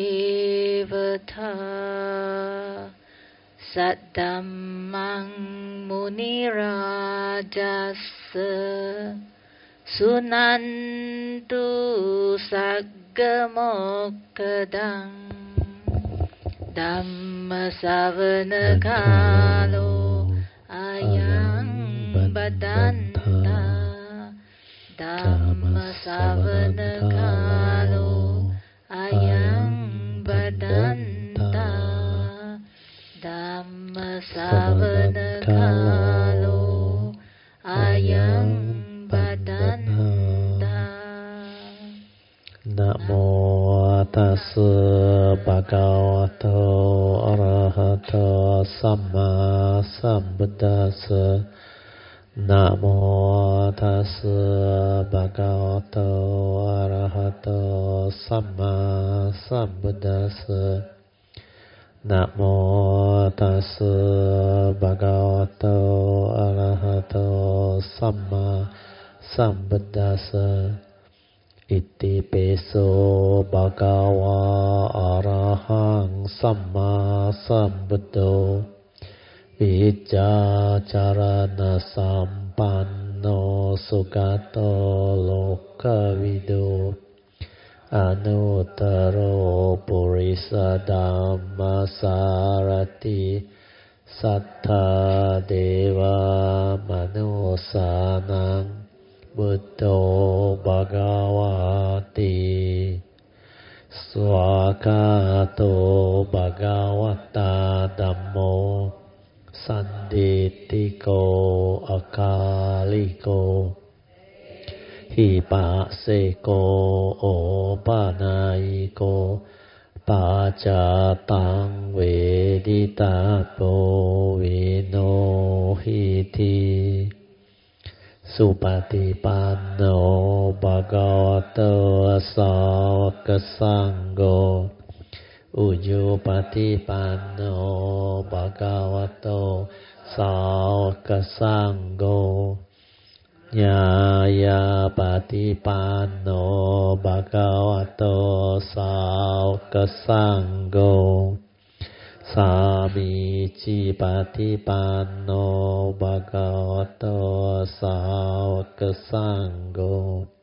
Devata Saddhammang Munirajassa Sunantu Saggamokkhadang Dhamma Savana Kalo Ayang Badanta Dhamma Savana Kalo Ayang Badanta Dhamma Savana Kalo Ayang Badanta. Namo tassa bhagavato arahato samma sambuddhassa. Namo tassa bhagavato arahato samma sambuddhassa. Namo tassa bhagavato arahato samma sambuddhassa. Iti peso bhagava arahang samma sambuddho Vijjacharana sampanno sugato lokavido Anuttaro purisa dhamma sarati Sattha deva manusanang Buddho Bhagavati Swakato Bhagavata Dhammo Sanditiko Akaliko Hipaseko Opanaiko Pacatang Veditapo Vinohiti Supatipanno Bhagavato Sāvaka Sangho Ujjupatipanno Bhagavato Sāvaka Sangho Nyāyapatipanno Bhagavato Sāvaka Sangho Samici patipanno bhagavato sāvaka sangho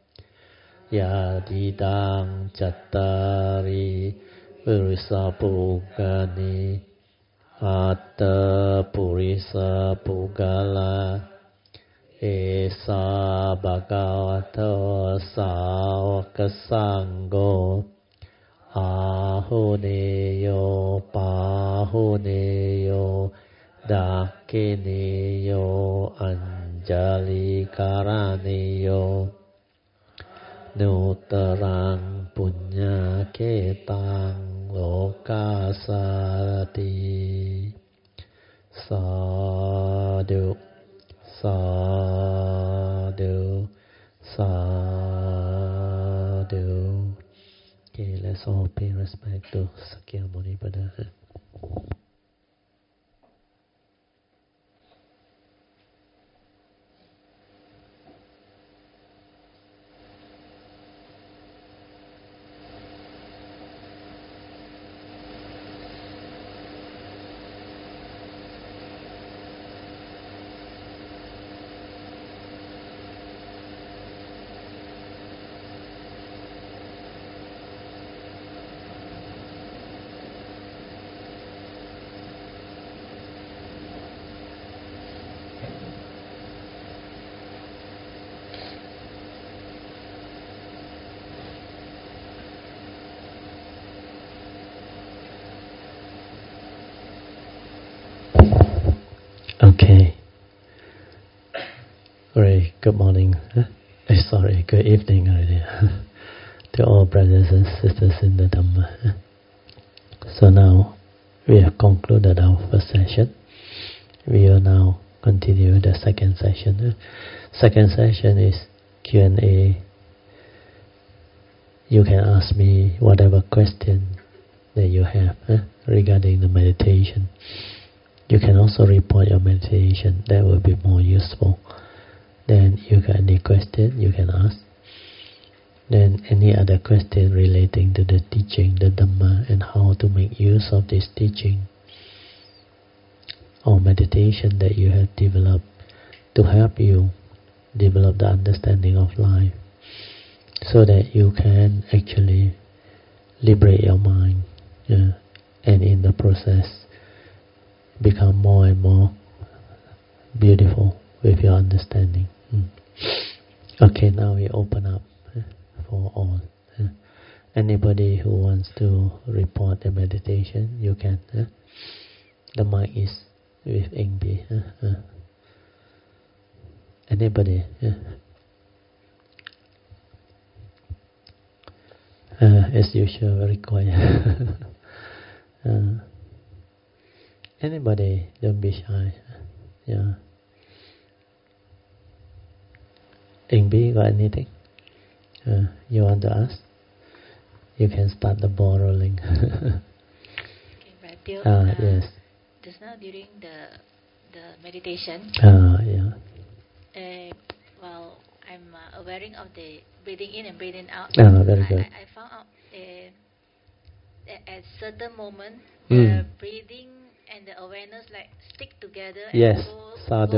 Yadidang cattari purisa pugani Atta purisa pugala Esa bhagavato sāvaka sangho Ahuneyo pahuneyo dakineyo anjali karaneyo Nutarang punya ketang lokasarati Sadhu sadhu sadhu. Okay, let's all pay respect to Sakyamuni Buddha. Okay. Very good morning. Sorry, good evening already. To all brothers and sisters in the Dhamma. So now we have concluded our first session. We will now continue the second session. Second session is Q&A. You can ask me whatever question that you have regarding the meditation. You can also report your meditation. That will be more useful. Then you got any question, you can ask. Then any other question relating to the teaching, the Dhamma, and how to make use of this teaching or meditation that you have developed to help you develop the understanding of life, so that you can actually liberate your mind, and in the process become more and more beautiful with your understanding. Okay, now we open up for all. Anybody who wants to report the meditation, you can. The mic is with Ingbi. Anybody? As usual, very quiet. Anybody, don't be shy. Yeah. Ingbi, got anything? You want to ask? You can start the ball rolling. Okay, Brother, yes. Just now during the meditation, yeah. while I'm awareing of the breathing in and breathing out, Very good. I found out that at certain moment, the breathing and the awareness like stick together. Yes, and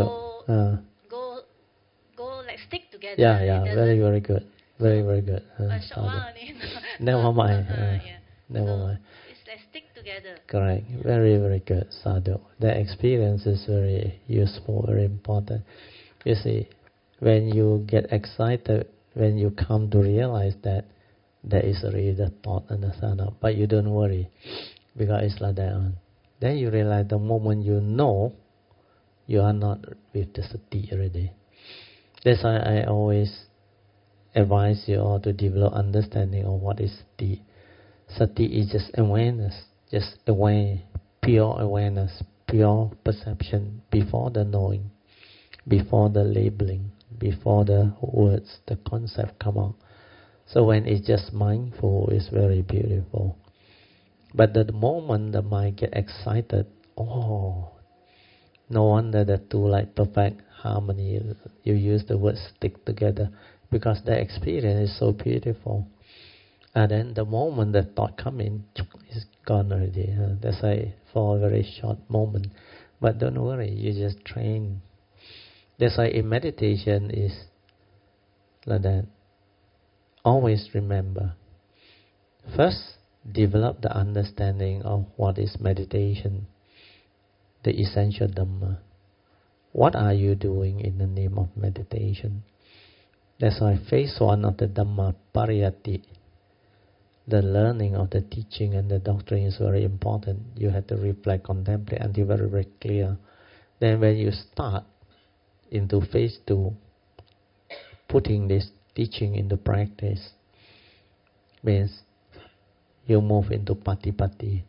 go like stick together. Yeah, very good. Very good. A short while only. Never mind. Never so mind. it's like stick together. Correct. Very good. Sadhu. That experience is very useful, very important. You see, when you get excited, when you come to realize that there is really the thought and the sadhu, but you don't worry, because it's like that. Then you realize the moment you know, you are not with the sati already. That's why I always advise you all to develop understanding of what is sati. Sati is just awareness, just aware, pure awareness, pure perception before the knowing, before the labeling, before the words, the concept come out. So when it's just mindful, it's very beautiful. But the moment the mind get excited, no wonder the two like perfect harmony. You use the word stick together, because the experience is so beautiful. And then the moment the thought come in, it's gone already. That's why for a very short moment. But don't worry, you just train. That's why in meditation is like that. Always remember. First, develop the understanding of what is meditation, the essential Dhamma. What are you doing in the name of meditation? That's why phase one of the Dhamma Pariyatti, the learning of the teaching and the doctrine, is very important. You have to reflect, contemplate until very clear. Then when you start into phase two, putting this teaching into practice, means you move into Patipatti.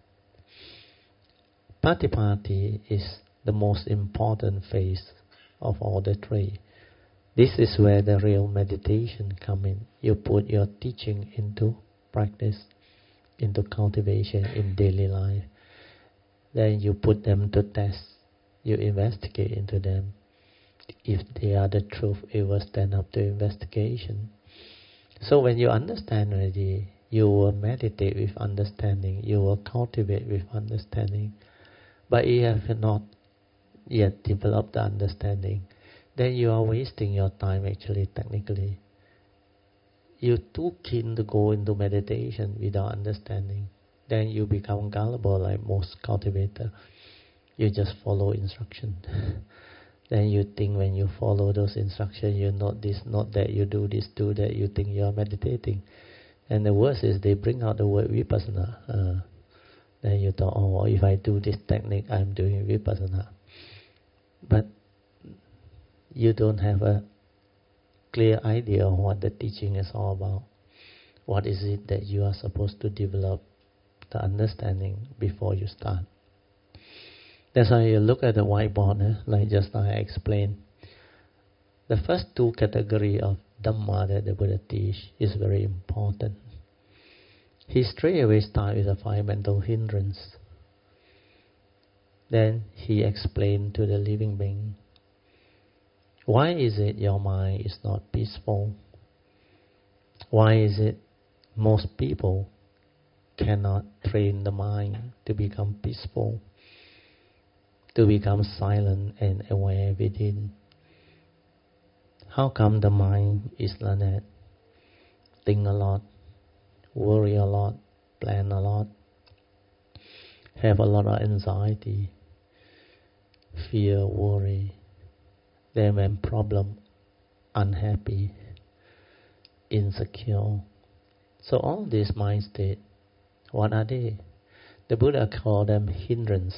Patipatti is the most important phase of all the three. This is where the real meditation come in. You put your teaching into practice, into cultivation in daily life. Then you put them to test. You investigate into them. If they are the truth, it will stand up to investigation. So when you understand already, you will meditate with understanding. You will cultivate with understanding. But you have not yet developed the understanding, then you are wasting your time actually, technically. You're too keen to go into meditation without understanding. Then you become gullible like most cultivators. You just follow instruction. Then you think when you follow those instructions, you note this, note that, you do this, do that, you think you are meditating. And the worst is they bring out the word vipassana. Then you thought, if I do this technique, I'm doing vipassana. but you don't have a clear idea of what the teaching is all about. What is it that you are supposed to develop the understanding before you start? That's why you look at the whiteboard, like just now I explained. The first two categories of Dhamma that the Buddha teach is very important. He straight away starts with the 5 mental hindrance. Then he explained to the living being, why is it your mind is not peaceful? Why is it most people cannot train the mind to become peaceful, to become silent and aware within? How come the mind is like that? Think a lot, worry a lot, plan a lot, have a lot of anxiety, fear, worry, then problem, unhappy, insecure. So all these mind states, what are they? The Buddha called them hindrance,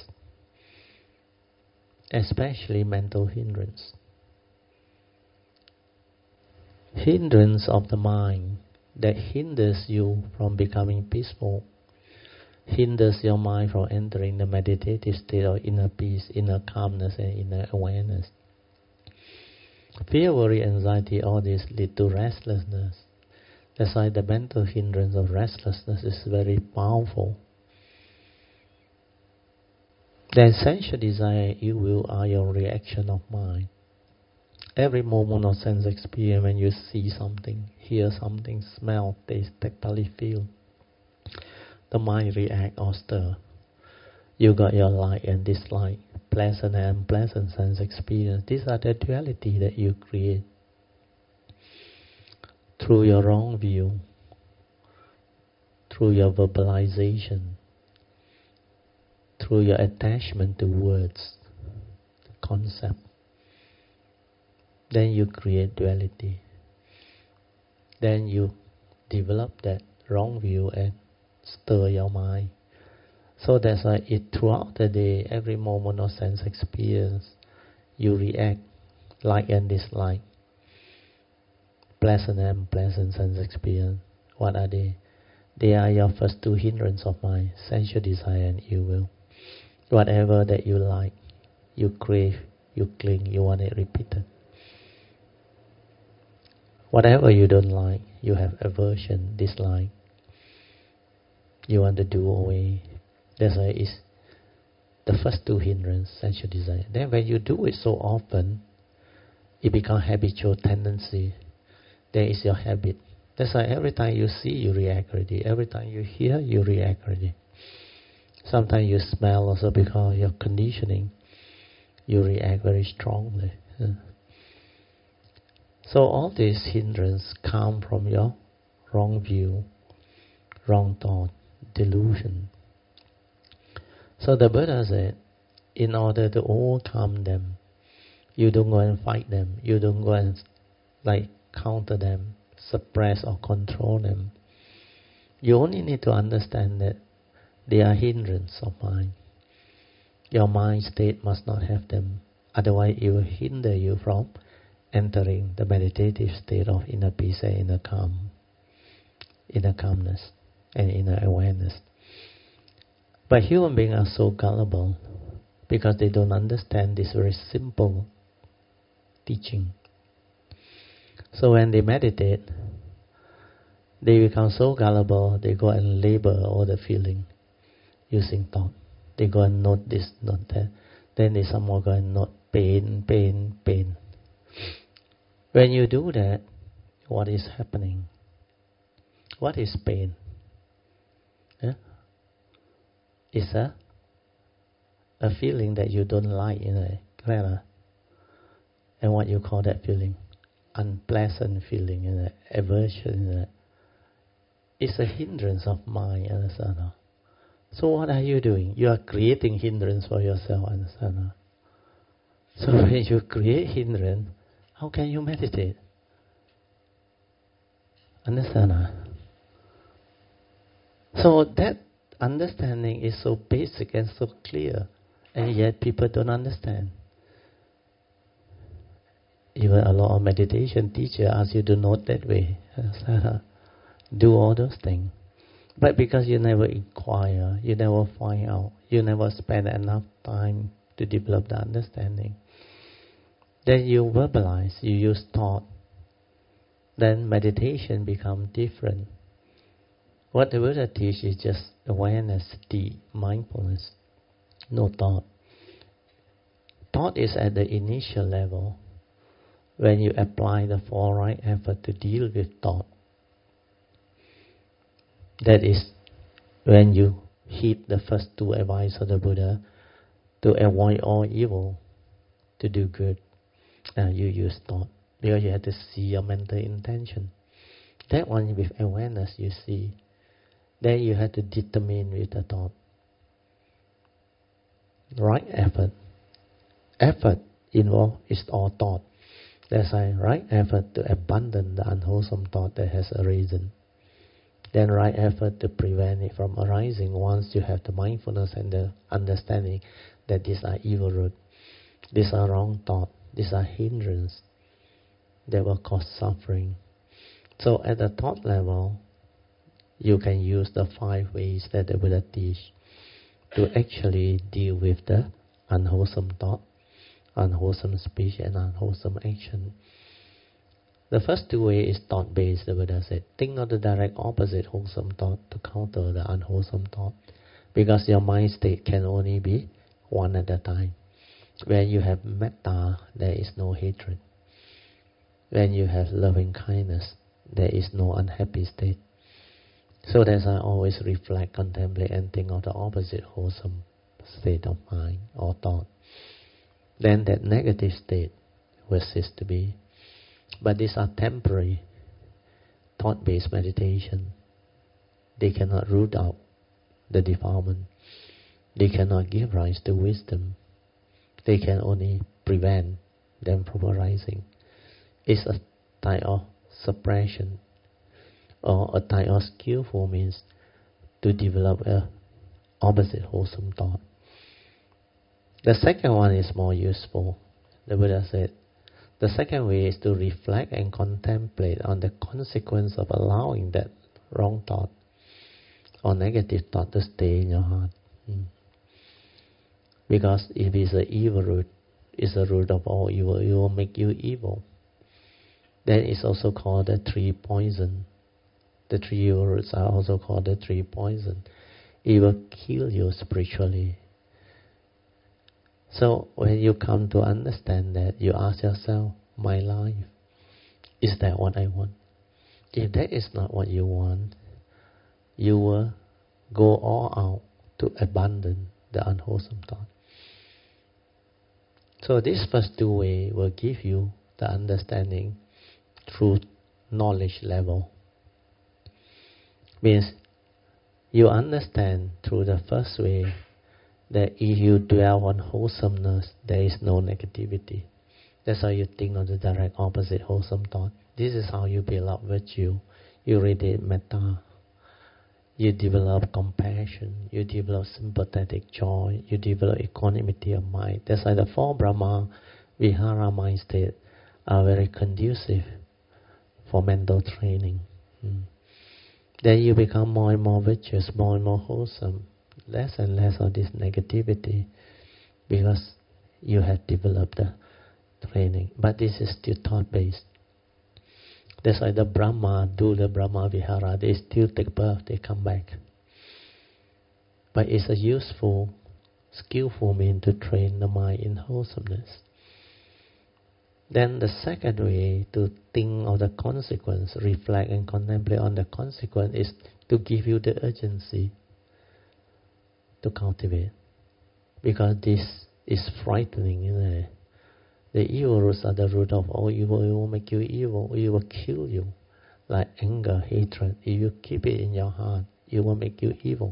especially mental hindrance. Hindrance of the mind that hinders you from becoming peaceful, hinders your mind from entering the meditative state of inner peace, inner calmness and inner awareness. Fear, worry, anxiety, all these lead to restlessness. That's why the mental hindrance of restlessness is very powerful. Then sensual desire, ill will are your reaction of mind. Every moment of sense experience, when you see something, hear something, smell, taste, tactile feel, the mind react or stir. You got your like and dislike, pleasant and unpleasant sense experience. These are the duality that you create through your wrong view, through your verbalization, through your attachment to words, concept. Then you create duality. Then you develop that wrong view and stir your mind. So that's why throughout the day, every moment of sense experience, you react like and dislike. Pleasant and unpleasant sense experience. What are they? They are your first two hindrances of mind, sensual desire and ill will. Whatever that you like, you crave, you cling, you want it repeated. Whatever you don't like, you have aversion, dislike. You want to do away. That's why it's the first two hindrances, sensual desire. Then when you do it so often, it becomes habitual tendency. Then it's your habit. That's why every time you see, you react already. Every time you hear, you react already. Sometimes you smell also because of your conditioning. You react very strongly. So all these hindrances come from your wrong view, wrong thought, delusion. So the Buddha said, in order to overcome them, you don't go and fight them. You don't go and counter them, suppress or control them. You only need to understand that they are hindrance of mind. Your mind state must not have them. Otherwise it will hinder you from entering the meditative state of inner peace and inner calmness and inner awareness. But human beings are so gullible because they don't understand this very simple teaching. So when they meditate, they become so gullible, they go and label all the feeling using thought. They go and note this, note that. Then they somehow go and note pain, pain, pain. When you do that, what is happening? What is pain? Yeah? It's a feeling that you don't like, clever. And what you call that feeling? Unpleasant feeling, aversion. It's a hindrance of mind, understand? So what are you doing? You are creating hindrance for yourself, understand? So when you create hindrance, how can you meditate? Understand? So that understanding is so basic and so clear, and yet people don't understand. Even a lot of meditation teacher ask you to note that way. Do all those things. But because you never inquire, you never find out, you never spend enough time to develop the understanding, then you verbalize, you use thought. Then meditation becomes different. What the Buddha teaches is just awareness, the mindfulness, no thought. Thought is at the initial level, when you apply the four right effort to deal with thought. That is when you heed the first two advice of the Buddha to avoid all evil, to do good. You use thought because you have to see your mental intention. That one with awareness you see. Then you have to determine with the thought. Right effort. Effort involved is all thought. That's why right effort to abandon the unwholesome thought that has arisen. Then right effort to prevent it from arising once you have the mindfulness and the understanding that these are evil root. These are wrong thought. These are hindrance that will cause suffering. So at the thought level, you can use the 5 ways that the Buddha teach to actually deal with the unwholesome thought, unwholesome speech, and unwholesome action. The first 2 ways is thought-based, the Buddha said. Think of the direct opposite wholesome thought to counter the unwholesome thought. Because your mind state can only be one at a time. When you have metta, there is no hatred. When you have loving kindness, there is no unhappy state. So that's why I always reflect, contemplate, and think of the opposite wholesome state of mind or thought. Then that negative state will cease to be. But these are temporary thought-based meditation. They cannot root out the defilement. They cannot give rise to wisdom. They can only prevent them from arising. It's a type of suppression or a type of skillful means to develop a opposite wholesome thought. The second one is more useful. The Buddha said, the second way is to reflect and contemplate on the consequence of allowing that wrong thought or negative thought to stay in your heart. Because if it's an evil root, it's the root of all evil, it will make you evil. Then it's also called the 3 poison. The 3 evil roots are also called the 3 poison. It will kill you spiritually. So when you come to understand that, you ask yourself, my life, is that what I want? If that is not what you want, you will go all out to abandon the unwholesome thought. So this first 2 ways will give you the understanding through knowledge level. Means you understand through the first way that if you dwell on wholesomeness, there is no negativity. That's how you think of the direct opposite wholesome thought. This is how you build up virtue. You radiate metta. You develop compassion. You develop sympathetic joy. You develop equanimity of mind. That's why the 4 Brahma Vihara mind state are very conducive for mental training. Then you become more and more virtuous, more and more wholesome. Less and less of this negativity because you have developed the training. But this is still thought-based. That's why the Brahma do the Brahma Vihara. They still take birth, they come back. But it's a useful, skillful means to train the mind in wholesomeness. Then the second way to think of the consequence, reflect and contemplate on the consequence, is to give you the urgency to cultivate. Because this is frightening, isn't it? The evil roots are the root of all evil. It will make you evil. It will kill you. Like anger, hatred. If you keep it in your heart, it will make you evil.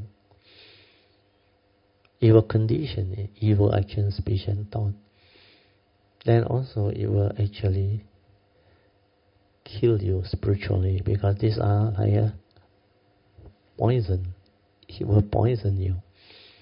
It will condition it. Evil action, speech and thought. Then also it will actually kill you spiritually. Because these are like a poison. It will poison you.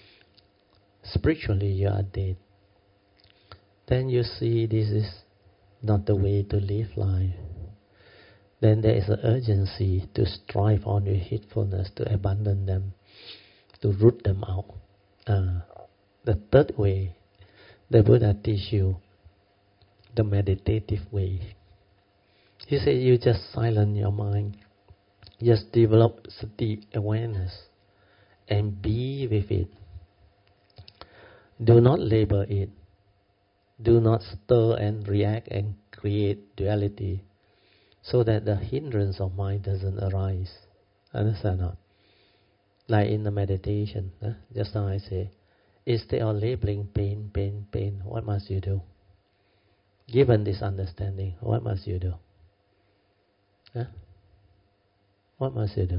Spiritually you are dead. Then you see this is not the way to live life. Then there is an urgency to strive on with heedfulness, to abandon them, to root them out. The third way, the Buddha teach you the meditative way. He said you just silence your mind, just develop sati awareness and be with it. Do not label it. Do not stir and react and create duality so that the hindrance of mind doesn't arise. Understand not? Like in the meditation, just now I say, instead of labeling pain, pain, pain, what must you do? Given this understanding, what must you do? What must you do?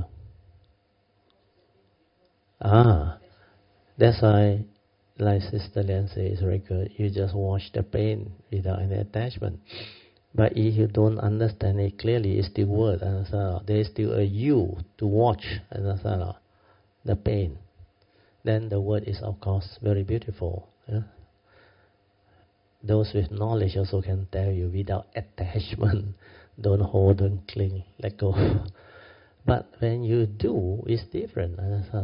That's why, like Sister Lian says, it's very good. You just watch the pain without any attachment. But if you don't understand it clearly, it's still word. There is still a you to watch the pain. Then the word is, of course, very beautiful. Those with knowledge also can tell you without attachment. Don't hold, don't cling, let go. But when you do, it's different.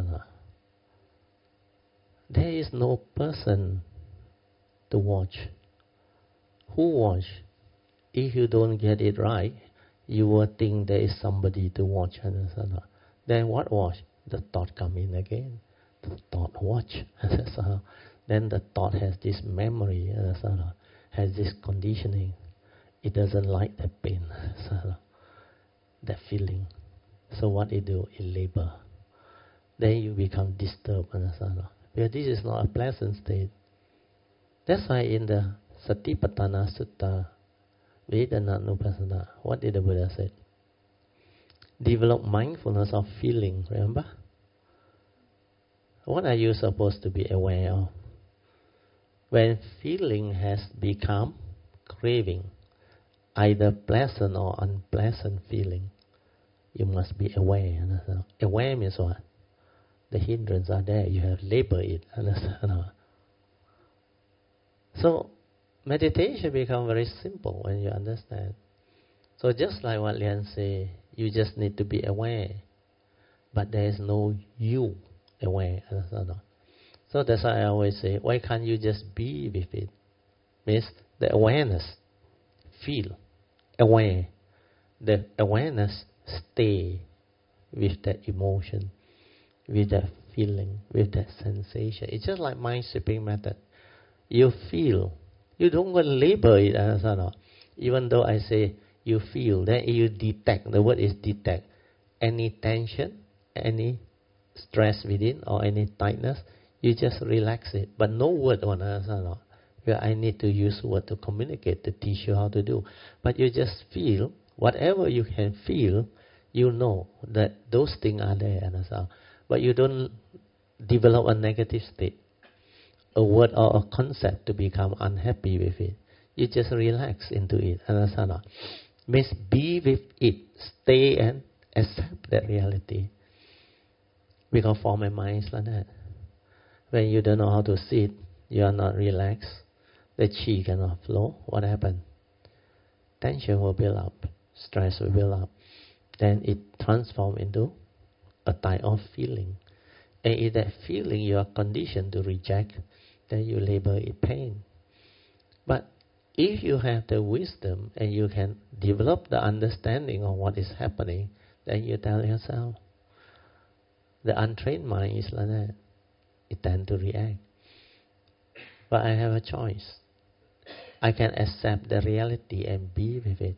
There is no person to watch. Who watch? If you don't get it right, you will think there is somebody to watch. Then what watch? The thought come in again. The thought watch. Then the thought has this memory, has this conditioning. It doesn't like the pain, that feeling. So what it do? It labor. Then you become disturbed, because this is not a pleasant state. That's why in the Satipatthana Sutta, Vedana-nupassana, what did the Buddha say? Develop mindfulness of feeling, remember? What are you supposed to be aware of? When feeling has become craving, either pleasant or unpleasant feeling, you must be aware. Aware means what? The hindrance are there. You have labeled it. So meditation becomes very simple when you understand. So just like what Lian say, you just need to be aware, but there is no you aware. So that's why I always say, why can't you just be with it? Means the awareness, feel, aware. The awareness stay with that emotion, with that feeling, with that sensation. It's just like mind sweeping method. You feel. You don't want to label it as even though I say you feel, then you detect. The word is detect. Any tension, any stress within, or any tightness, you just relax it. But no word on where I need to use word to communicate, to teach you how to do. But you just feel. Whatever you can feel, you know that those things are there. But you don't develop a negative state, a word or a concept to become unhappy with it. You just relax into it. Means be with it, stay and accept that reality. Because for my mind is like that. When you don't know how to sit, you are not relaxed, the chi cannot flow. What happens? Tension will build up, stress will build up. Then it transforms into a type of feeling. And in that feeling you are conditioned to reject, then you label it pain. But if you have the wisdom and you can develop the understanding of what is happening, then you tell yourself, the untrained mind is like that. It tends to react. But I have a choice. I can accept the reality and be with it.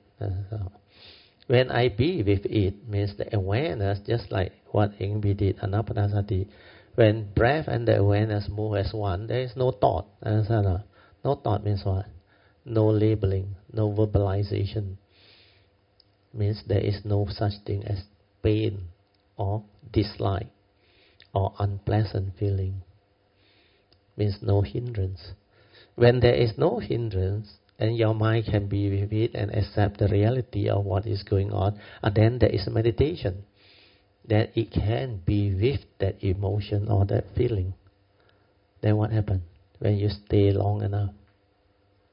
When I be with it, means the awareness, just like what we did, Anapanasati. When breath and the awareness move as one, there is no thought. No thought means what? No labeling, no verbalization. Means there is no such thing as pain or dislike or unpleasant feeling. Means no hindrance. When there is no hindrance, and your mind can be with it and accept the reality of what is going on, and then there is meditation. Then it can be with that emotion or that feeling. Then what happens? When you stay long enough,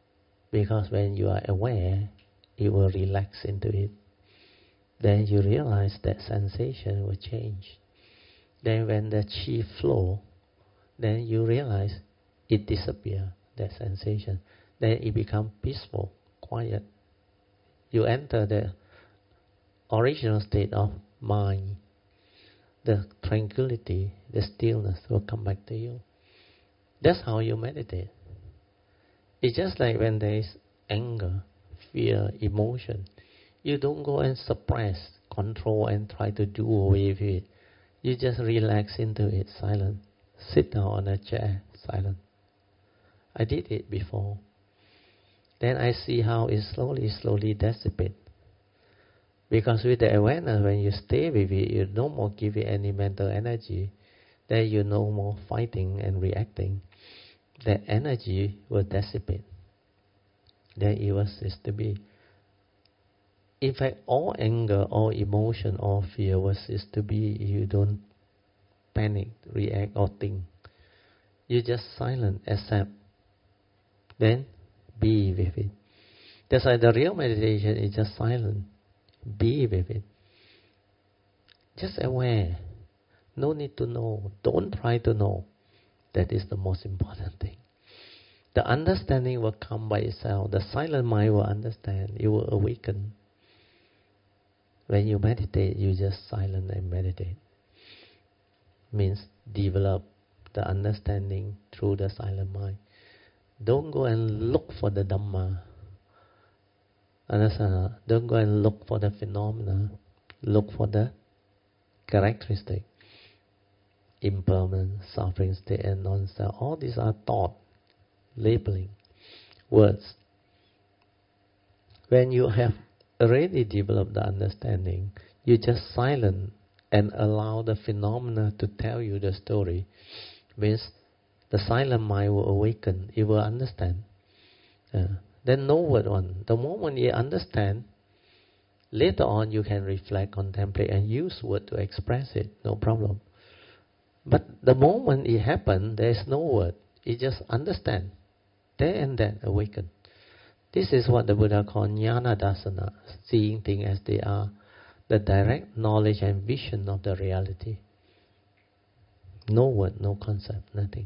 Because when you are aware, you will relax into it. Then you realize that sensation will change. Then when the chi flow, then you realize it disappears, that sensation. Then it becomes peaceful, quiet. You enter the original state of mind. The tranquility, the stillness will come back to you. That's how you meditate. It's just like when there is anger, fear, emotion. You don't go and suppress, control, and try to do away with it. You just relax into it, silent. Sit down on a chair, silent. I did it before. Then I see how it slowly dissipates. Because with the awareness, when you stay with it, you no more give it any mental energy. Then you no more fighting and reacting. The energy will dissipate. Then it will cease to be. In fact, all anger, all emotion, all fear will cease to be if you don't panic, react, or think. You just silent, accept. Then be with it. That's why the real meditation is just silent. Be with it. Just aware. No need to know. Don't try to know. That is the most important thing. The understanding will come by itself. The silent mind will understand. It will awaken. When you meditate, you just silent and meditate. Means develop the understanding through the silent mind. Don't go and look for the Dhamma. Understand? Don't go and look for the phenomena. Look for the characteristic. Impermanent, suffering state, and non-self. All these are thought, labeling, words. When you have already developed the understanding, you just silent and allow the phenomena to tell you the story. Means the silent mind will awaken. It will understand. Then no word one. The moment you understand, later on you can reflect, contemplate, and use word to express it. No problem. But the moment it happens, there is no word. It just understand. There and then awaken. This is what the Buddha called jnana dasana, seeing things as they are, the direct knowledge and vision of the reality. No word, no concept, nothing.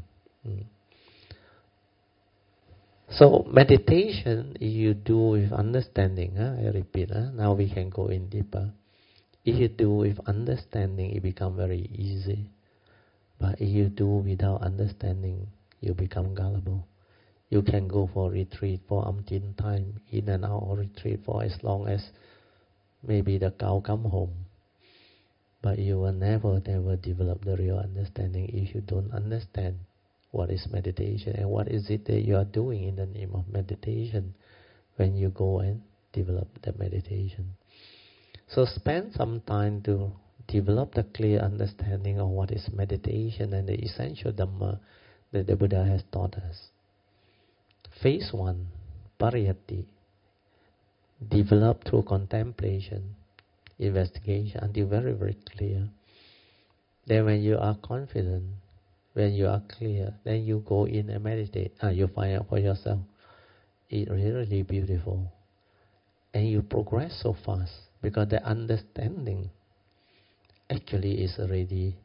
So meditation, if you do with understanding, I repeat, now we can go in deeper. If you do with understanding, it becomes very easy. But if you do without understanding, you become gullible. You can go for retreat for umpteen time, in and out of retreat for as long as maybe the cow come home. But you will never develop the real understanding if you don't understand what is meditation and what is it that you are doing in the name of meditation when you go and develop the meditation. So spend some time to develop the clear understanding of what is meditation and the essential Dhamma that the Buddha has taught us. Phase 1, pariyatti, develop through contemplation, investigation until very, very clear. Then when you are confident, when you are clear, then you go in and meditate. You find out for yourself. It's really beautiful. And you progress so fast because the understanding actually is already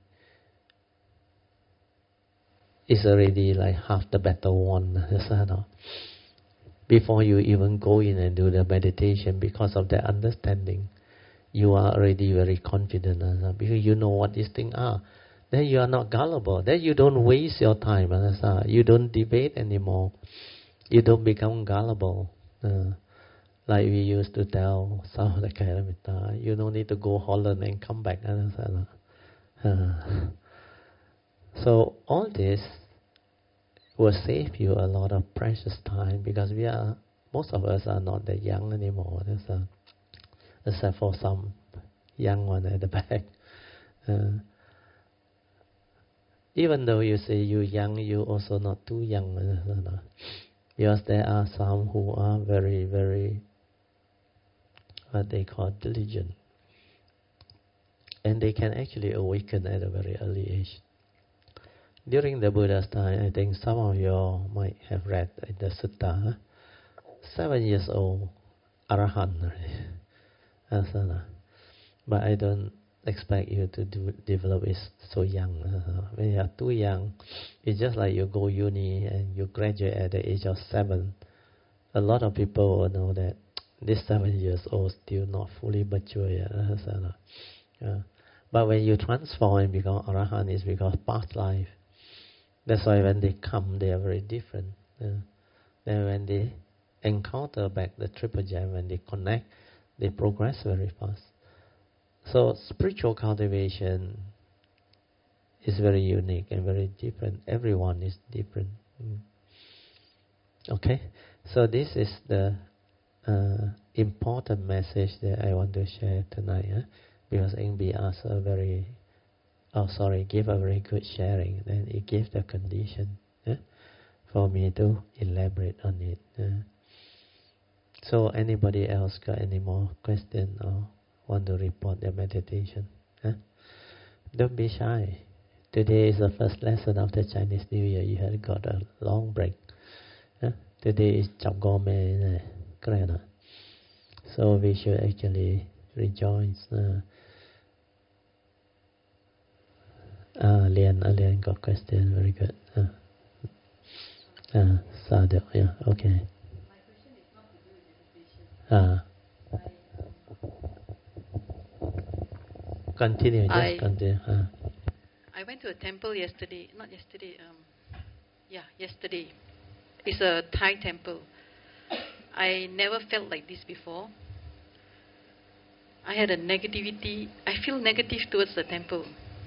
like half the battle won. Before you even go in and do the meditation, because of the understanding, you are already very confident because you know what these things are. Then you are not gullible. Then you don't waste your time. You don't debate anymore. You don't become gullible. Like we used to tell some of the Kalamita, you don't need to go Holland and come back. So all this will save you a lot of precious time because most of us are not that young anymore. Except for some young one at the back. Even though you say you're young, you're also not too young. Because there are some who are very, very, what they call diligent. And they can actually awaken at a very early age. During the Buddha's time, I think some of you might have read in the Sutta, 7 years old, Arahant, right? But I don't expect you to develop it so young. When you are too young, it's just like you go uni and you graduate at the age of 7. A lot of people will know that this 7 years old still not fully mature yet. But when you transform and become Arahant, it's because past life. That's why when they come, they are very different. Then when they encounter back the triple gem, when they connect, they progress very fast. So spiritual cultivation is very unique and very different. Everyone is different. Okay? So this is the important message that I want to share tonight. Because NB asked give a very good sharing. Then it gives the condition for me to elaborate on it. So anybody else got any more question or want to report their meditation? Don't be shy. Today is the first lesson after Chinese New Year. You had got a long break. Today is Chap Gome, so we should actually rejoice. Lian got question. Very good. Sadhu, yeah, okay. My question is not to do with meditation. Continue, just continue. I went to a temple yesterday. Yesterday. It's a Thai temple. I never felt like this before. I had a negativity. I feel negative towards the temple.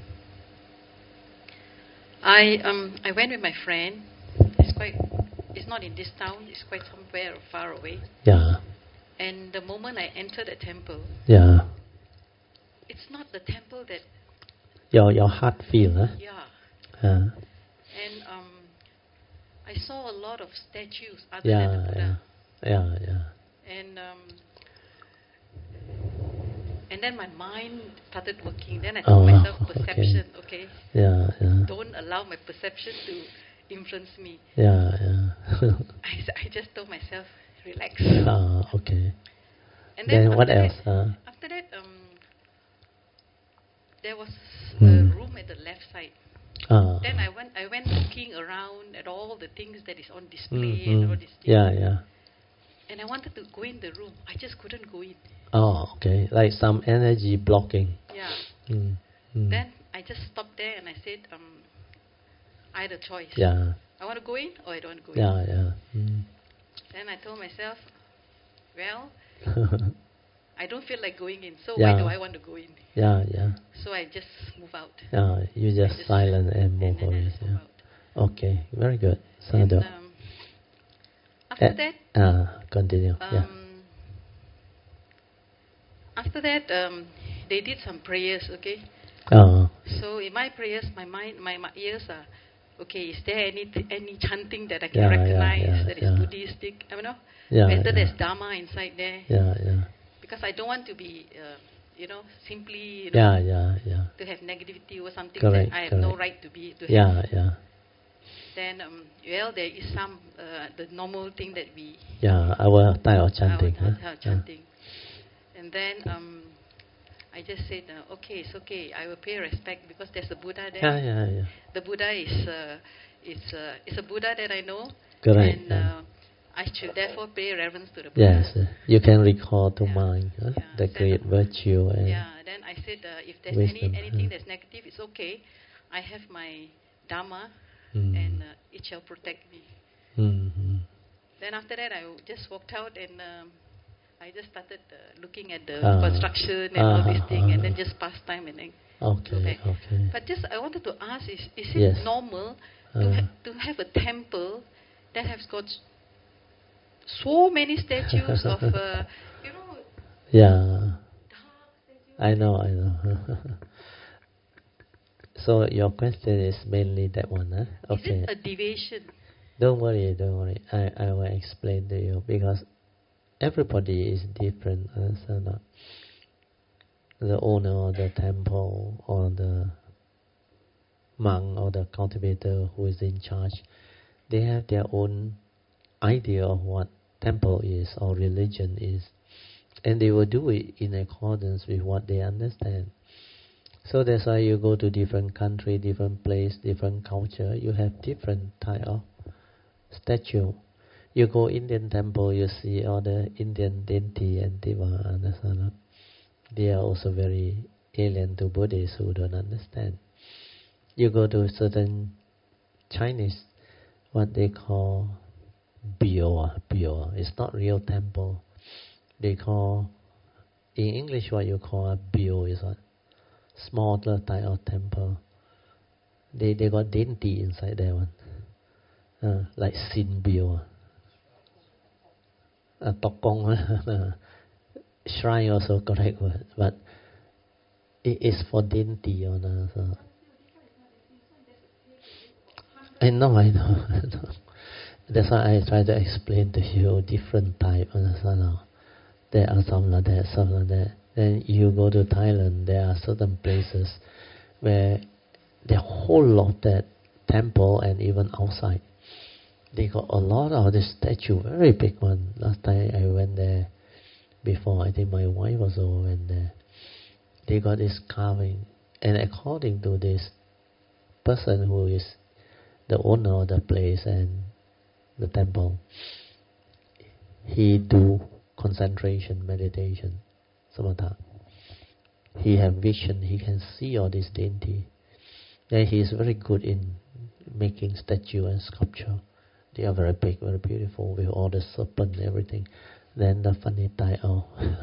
I went with my friend. It's not in this town. It's quite somewhere far away. Yeah. And the moment I entered the temple, yeah, it's not the temple that your heart feel, huh? Yeah. And I saw a lot of statues other than the Buddha. Yeah. And then my mind started working. Then I told myself, perception, okay? Yeah. Don't allow my perception to influence me. Yeah. I just told myself, relax. Okay. And then what else? After that, there was a room at the left side. Then I went looking around at all the things that is on display and all these things. Yeah. And I wanted to go in the room. I just couldn't go in. Okay. Like some energy blocking. Yeah. Then I just stopped there and I said, I had a choice. Yeah. I want to go in or I don't want to go in. Yeah. Then I told myself, well, I don't feel like going in, so yeah. why do I want to go in? Yeah. So I just move out. Yeah, you just silent and move away. Move out. Okay, very good. Sadhu. After that, continue. After that, they did some prayers. Okay. So in my prayers, my ears are okay. Is there any chanting that I can recognize that is Buddhistic? I don't know. Whether there's Dharma inside there. Yeah. Because I don't want to be, simply, to have negativity or something that I have no right to have. Yeah. Then, there is some, the normal thing that we... Yeah, our style of chanting. Chanting. And then, I just said, okay, it's okay. I will pay respect because there's a Buddha there. Yeah. The Buddha is a Buddha that I know. Correct. And I should therefore pay reverence to the Buddha. Yes, you can recall to mind the great virtue. And then I said, if there's anything that's negative, it's okay. I have my Dharma, and it shall protect me. Then after that, I just walked out and I just started looking at the construction and all these things, and then just pass time and then go back. Okay. But just I wanted to ask, is it normal to have a temple that has got so many statues of, Yeah. I know. So your question is mainly that one, huh? Okay. Is it a deviation? Don't worry. I will explain to you because everybody is different. So not the owner of the temple or the monk or the cultivator who is in charge, they have their own idea of what temple is or religion is. And they will do it in accordance with what they understand. So that's why you go to different country, different place, different culture, you have different type of statue. You go Indian temple, you see all the Indian deity and diva, understand? They are also very alien to Buddhists who don't understand. You go to certain Chinese, what they call bio. It's not real temple. They call, in English what you call a bio is a smaller type of temple. They got dainty inside there one. Like Sin Bio. Tokong. Shrine also correct word. But it is for dainty. So. I know. That's why I try to explain to you different type. There are some like that, some like that. Then you go to Thailand, there are certain places where the whole of that temple and even outside, they got a lot of this statue, very big one. Last time I went there, before I think my wife also went there. They got this carving, and according to this person who is the owner of the place and the temple, he do concentration, meditation, samatha. He have vision, he can see all this dainty. Then he is very good in making statue and sculpture. They are very big, very beautiful, with all the serpent and everything. Then the funny type of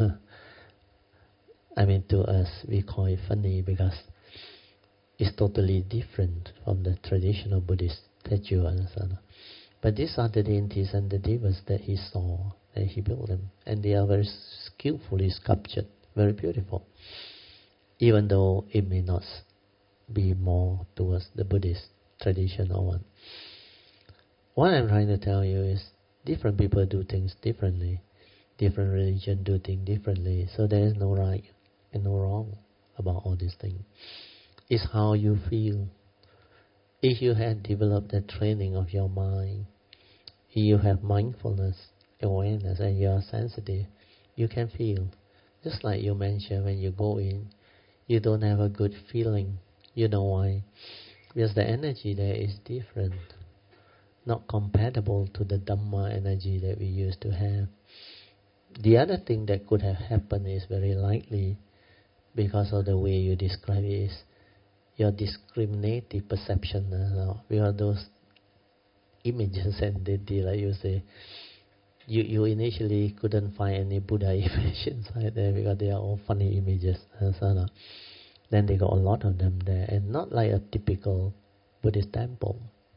I mean, to us, we call it funny because it's totally different from the traditional Buddhist statue and so on. But these are the deities and the devas that he saw, and he built them. And they are very skillfully sculptured, very beautiful. Even though it may not be more towards the Buddhist traditional one. What I'm trying to tell you is, different people do things differently. Different religion do things differently. So there is no right and no wrong about all these things. It's how you feel. If you have developed the training of your mind, if you have mindfulness, awareness, and you are sensitive, you can feel. Just like you mentioned, when you go in, you don't have a good feeling. You know why? Because the energy there is different, not compatible to the Dhamma energy that we used to have. The other thing that could have happened is very likely, because of the way you describe it, is your discriminative perception. Because those images and deity, like you say, you initially couldn't find any Buddha image inside there because they are all funny images. Then they got a lot of them there, and not like a typical Buddhist temple,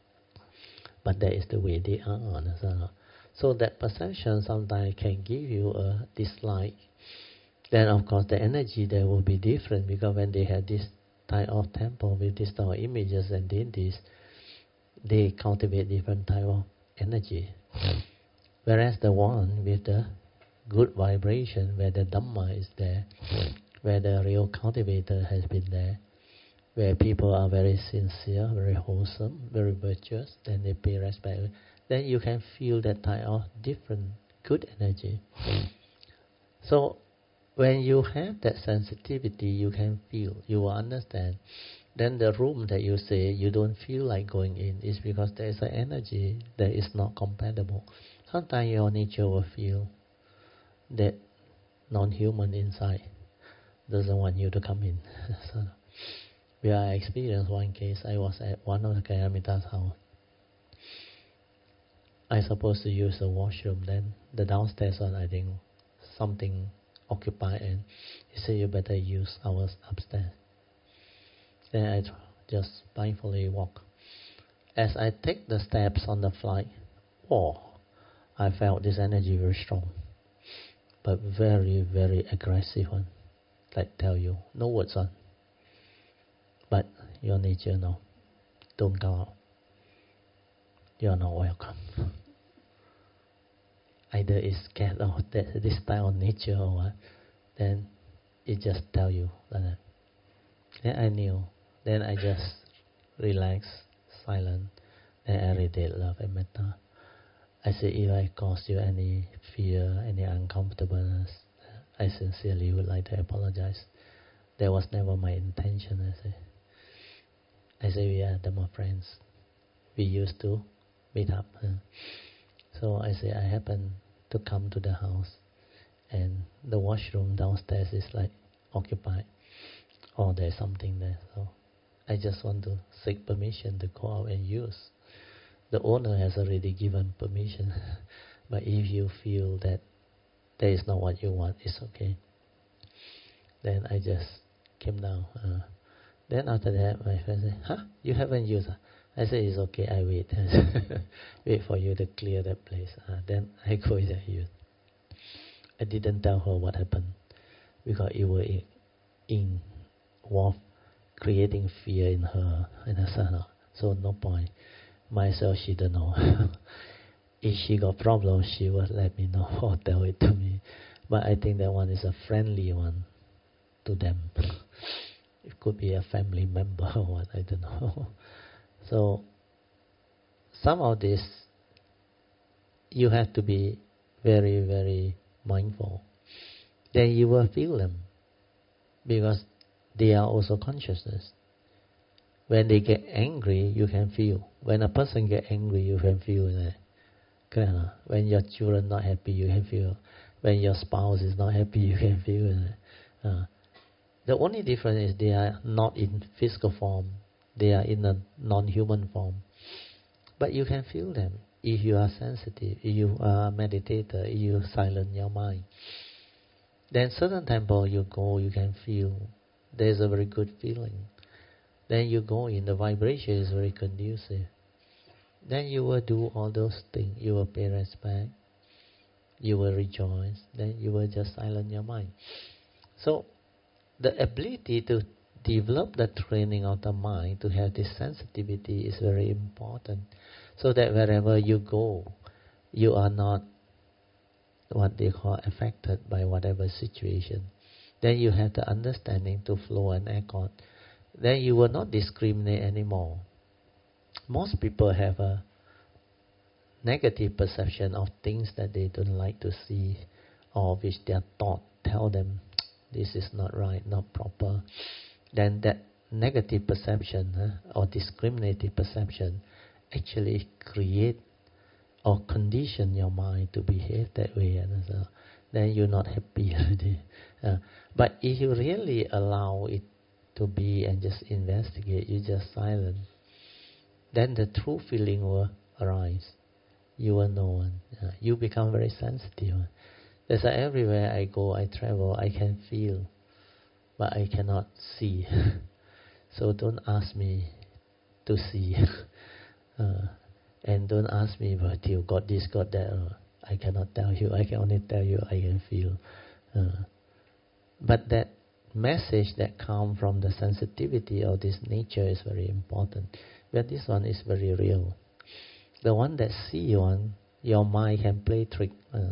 but that is the way they are. So that perception sometimes can give you a dislike. Then of course the energy there will be different, because when they have this type of temple with this type of images and deities, they cultivate different type of energy. Whereas the one with the good vibration, where the Dhamma is there, where the real cultivator has been there, where people are very sincere, very wholesome, very virtuous, then they pay respect, then you can feel that type of different good energy. So when you have that sensitivity, you can feel, you will understand. Then the room that you say you don't feel like going in is because there is an energy that is not compatible. Sometimes your nature will feel that non-human inside doesn't want you to come in. So I experienced one case. I was at one of the Kayamita's house. I supposed to use the washroom. Then the downstairs one, I think something occupied, and he said, you better use ours upstairs. Then I just mindfully walk. As I take the steps on the flight, I felt this energy very strong, but very, very aggressive one. Like tell you, no words on. But your nature, no. Don't go out. You are not welcome. Either it's scared of this type of nature or what, then it just tell you like that. Then I knew. Then I just relax, silent, and I radiate love and metta. I say, if I cause you any fear, any uncomfortableness, I sincerely would like to apologize. That was never my intention, I say we are Dhamma friends. We used to meet up. So I say, I happen to come to the house, and the washroom downstairs is like occupied, or there's something there. So I just want to seek permission to go out and use. The owner has already given permission, but if you feel that that is not what you want, it's okay. Then I just came down. Then after that, my friend said, "Huh? You haven't used?" I said, "It's okay. I wait. Wait for you to clear that place. Then I go and use." I didn't tell her what happened because it was involved creating fear in her and her son. So no point. Myself, she don't know. If she got problems, she would let me know or tell it to me. But I think that one is a friendly one to them. It could be a family member or what, I don't know. So some of this, you have to be very, very mindful. Then you will feel them, because they are also consciousness. When they get angry, you can feel. When a person get angry, you can feel that. When your children not happy, you can feel. When your spouse is not happy, you can feel that. The only difference is they are not in physical form. They are in a non-human form. But you can feel them if you are sensitive, if you are a meditator, if you silence your mind. Then certain temple you go, you can feel there's a very good feeling. Then you go in, the vibration is very conducive. Then you will do all those things. You will pay respect. You will rejoice. Then you will just silence your mind. So the ability to develop the training of the mind to have this sensitivity is very important. So that wherever you go, you are not what they call affected by whatever situation. Then you have the understanding to flow and accord. Then you will not discriminate anymore. Most people have a negative perception of things that they don't like to see, or which their thought tell them this is not right, not proper. Then that negative perception or discriminative perception actually create or condition your mind to behave that way. Then you're not happy already. But if you really allow it to be and just investigate, you just silent, then the true feeling will arise. You will know. You become very sensitive. That's why everywhere I go, I travel, I can feel, but I cannot see. So don't ask me to see. And don't ask me, but you got this, got that. I cannot tell you. I can only tell you I can feel. But that message that comes from the sensitivity of this nature is very important. But this one is very real. The one that see one, your mind can play trick.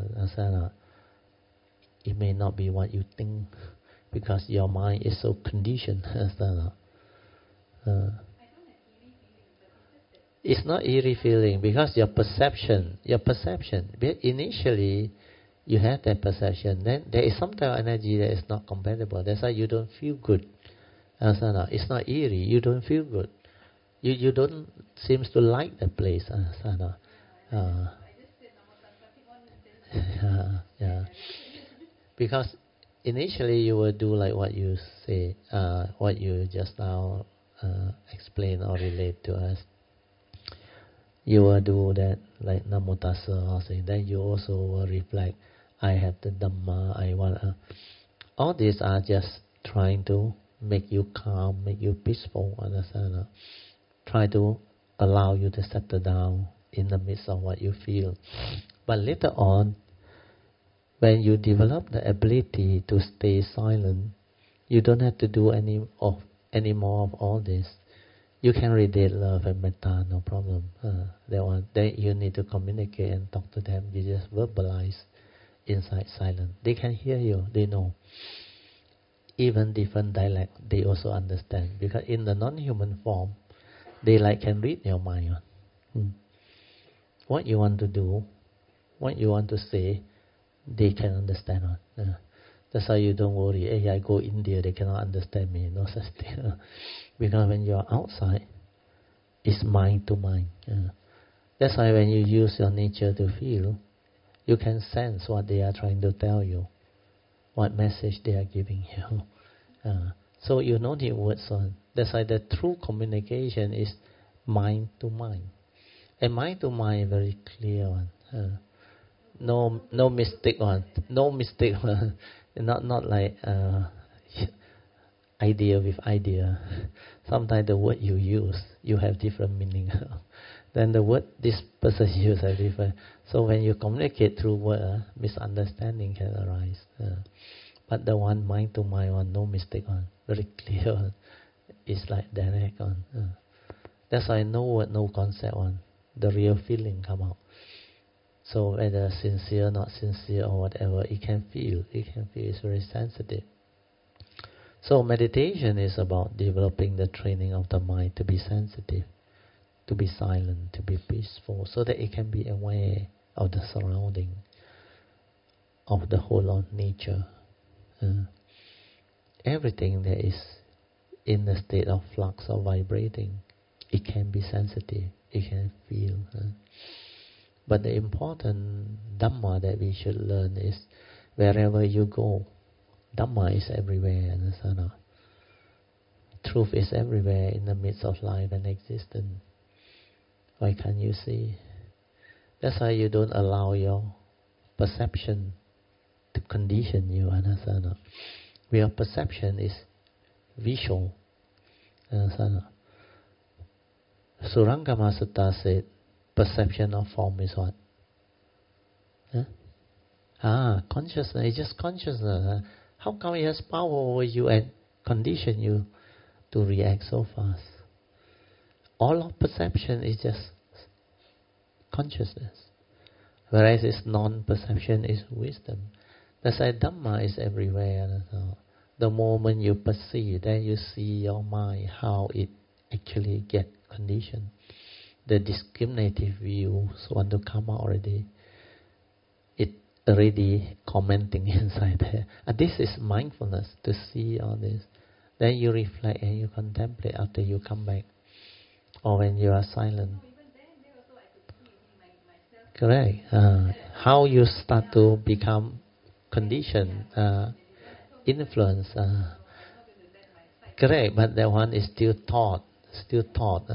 It may not be what you think, because your mind is so conditioned. It's not eerie feeling, because your perception. Initially, you have that perception. Then there is some type of energy that is not compatible. That's why you don't feel good. It's not eerie. You don't feel good. You don't seem to like the place. Because initially you will do like what you say, what you just now explain or relate to us. You will do that like Namo Tassa or saying. Then you also will reflect, I have the Dhamma, I want. All these are just trying to make you calm, make you peaceful. Understand? Try to allow you to settle down in the midst of what you feel. But later on, when you develop the ability to stay silent, you don't have to do any more of all this. You can radiate love and metta, no problem. Then you need to communicate and talk to them. You just verbalize inside silence. They can hear you, they know. Even different dialect, they also understand. Because in the non-human form, they can read your mind. What you want to do, what you want to say, they can understand. That's why you don't worry. Hey, I go India, they cannot understand me. No such thing. Because when you are outside, it's mind to mind. That's why when you use your nature to feel, you can sense what they are trying to tell you, what message they are giving you. So you know the words on. That's why the true communication is mind to mind. And mind to mind is very clear one. No mistake one. No mistake one. Not like idea with idea. Sometimes the word you use, you have different meaning. Then the word this person use are different. So when you communicate through word, misunderstanding can arise. But the one mind to mind one, no mistake one, very clear one. It's like direct one. That's why no word, no concept one. The real feeling come out. So whether sincere, not sincere, or whatever, it can feel. It can feel. It's very sensitive. So meditation is about developing the training of the mind to be sensitive, to be silent, to be peaceful, so that it can be aware of the surrounding, of the whole of nature. Everything that is in the state of flux or vibrating, it can be sensitive, it can feel. But the important Dhamma that we should learn is wherever you go, Dhamma is everywhere. Truth is everywhere in the midst of life and existence. Why can't you see? That's why you don't allow your perception to condition you. Your perception is visual. Surangama Sutta said, perception of form is what? Consciousness. It's just consciousness. How come it has power over you and condition you to react so fast? All of perception is just consciousness. Whereas its non-perception is wisdom. That's why Dhamma is everywhere. The moment you perceive, then you see your mind, how it actually get conditioned. The discriminative views want to come out already. It already commenting inside there. And this is mindfulness, to see all this. Then you reflect and you contemplate after you come back. Or when you are silent. Correct. How you start to become conditioned, influence. Correct, but that one is still thought. Still thought.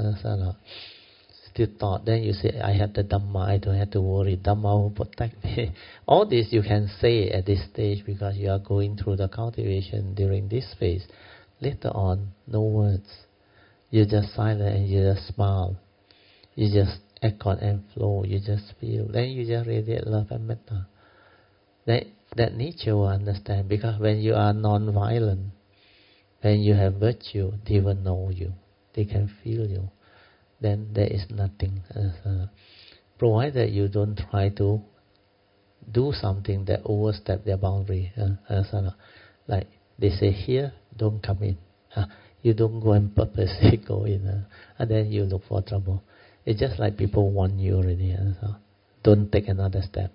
Then you say, I have the Dhamma, I don't have to worry, Dhamma will protect me. All this you can say at this stage because you are going through the cultivation during this phase. Later on, no words. You're just silent and you just smile. You just accord and flow, you just feel. Then you just radiate love and metta. That nature will understand, because when you are non-violent, when you have virtue, they will know you. They can feel you. Then there is nothing. Provided you don't try to do something that overstep their boundary. Like they say here, don't come in. You don't go and purposely go in. And then you look for trouble. It's just like people warn you already. Don't take another step.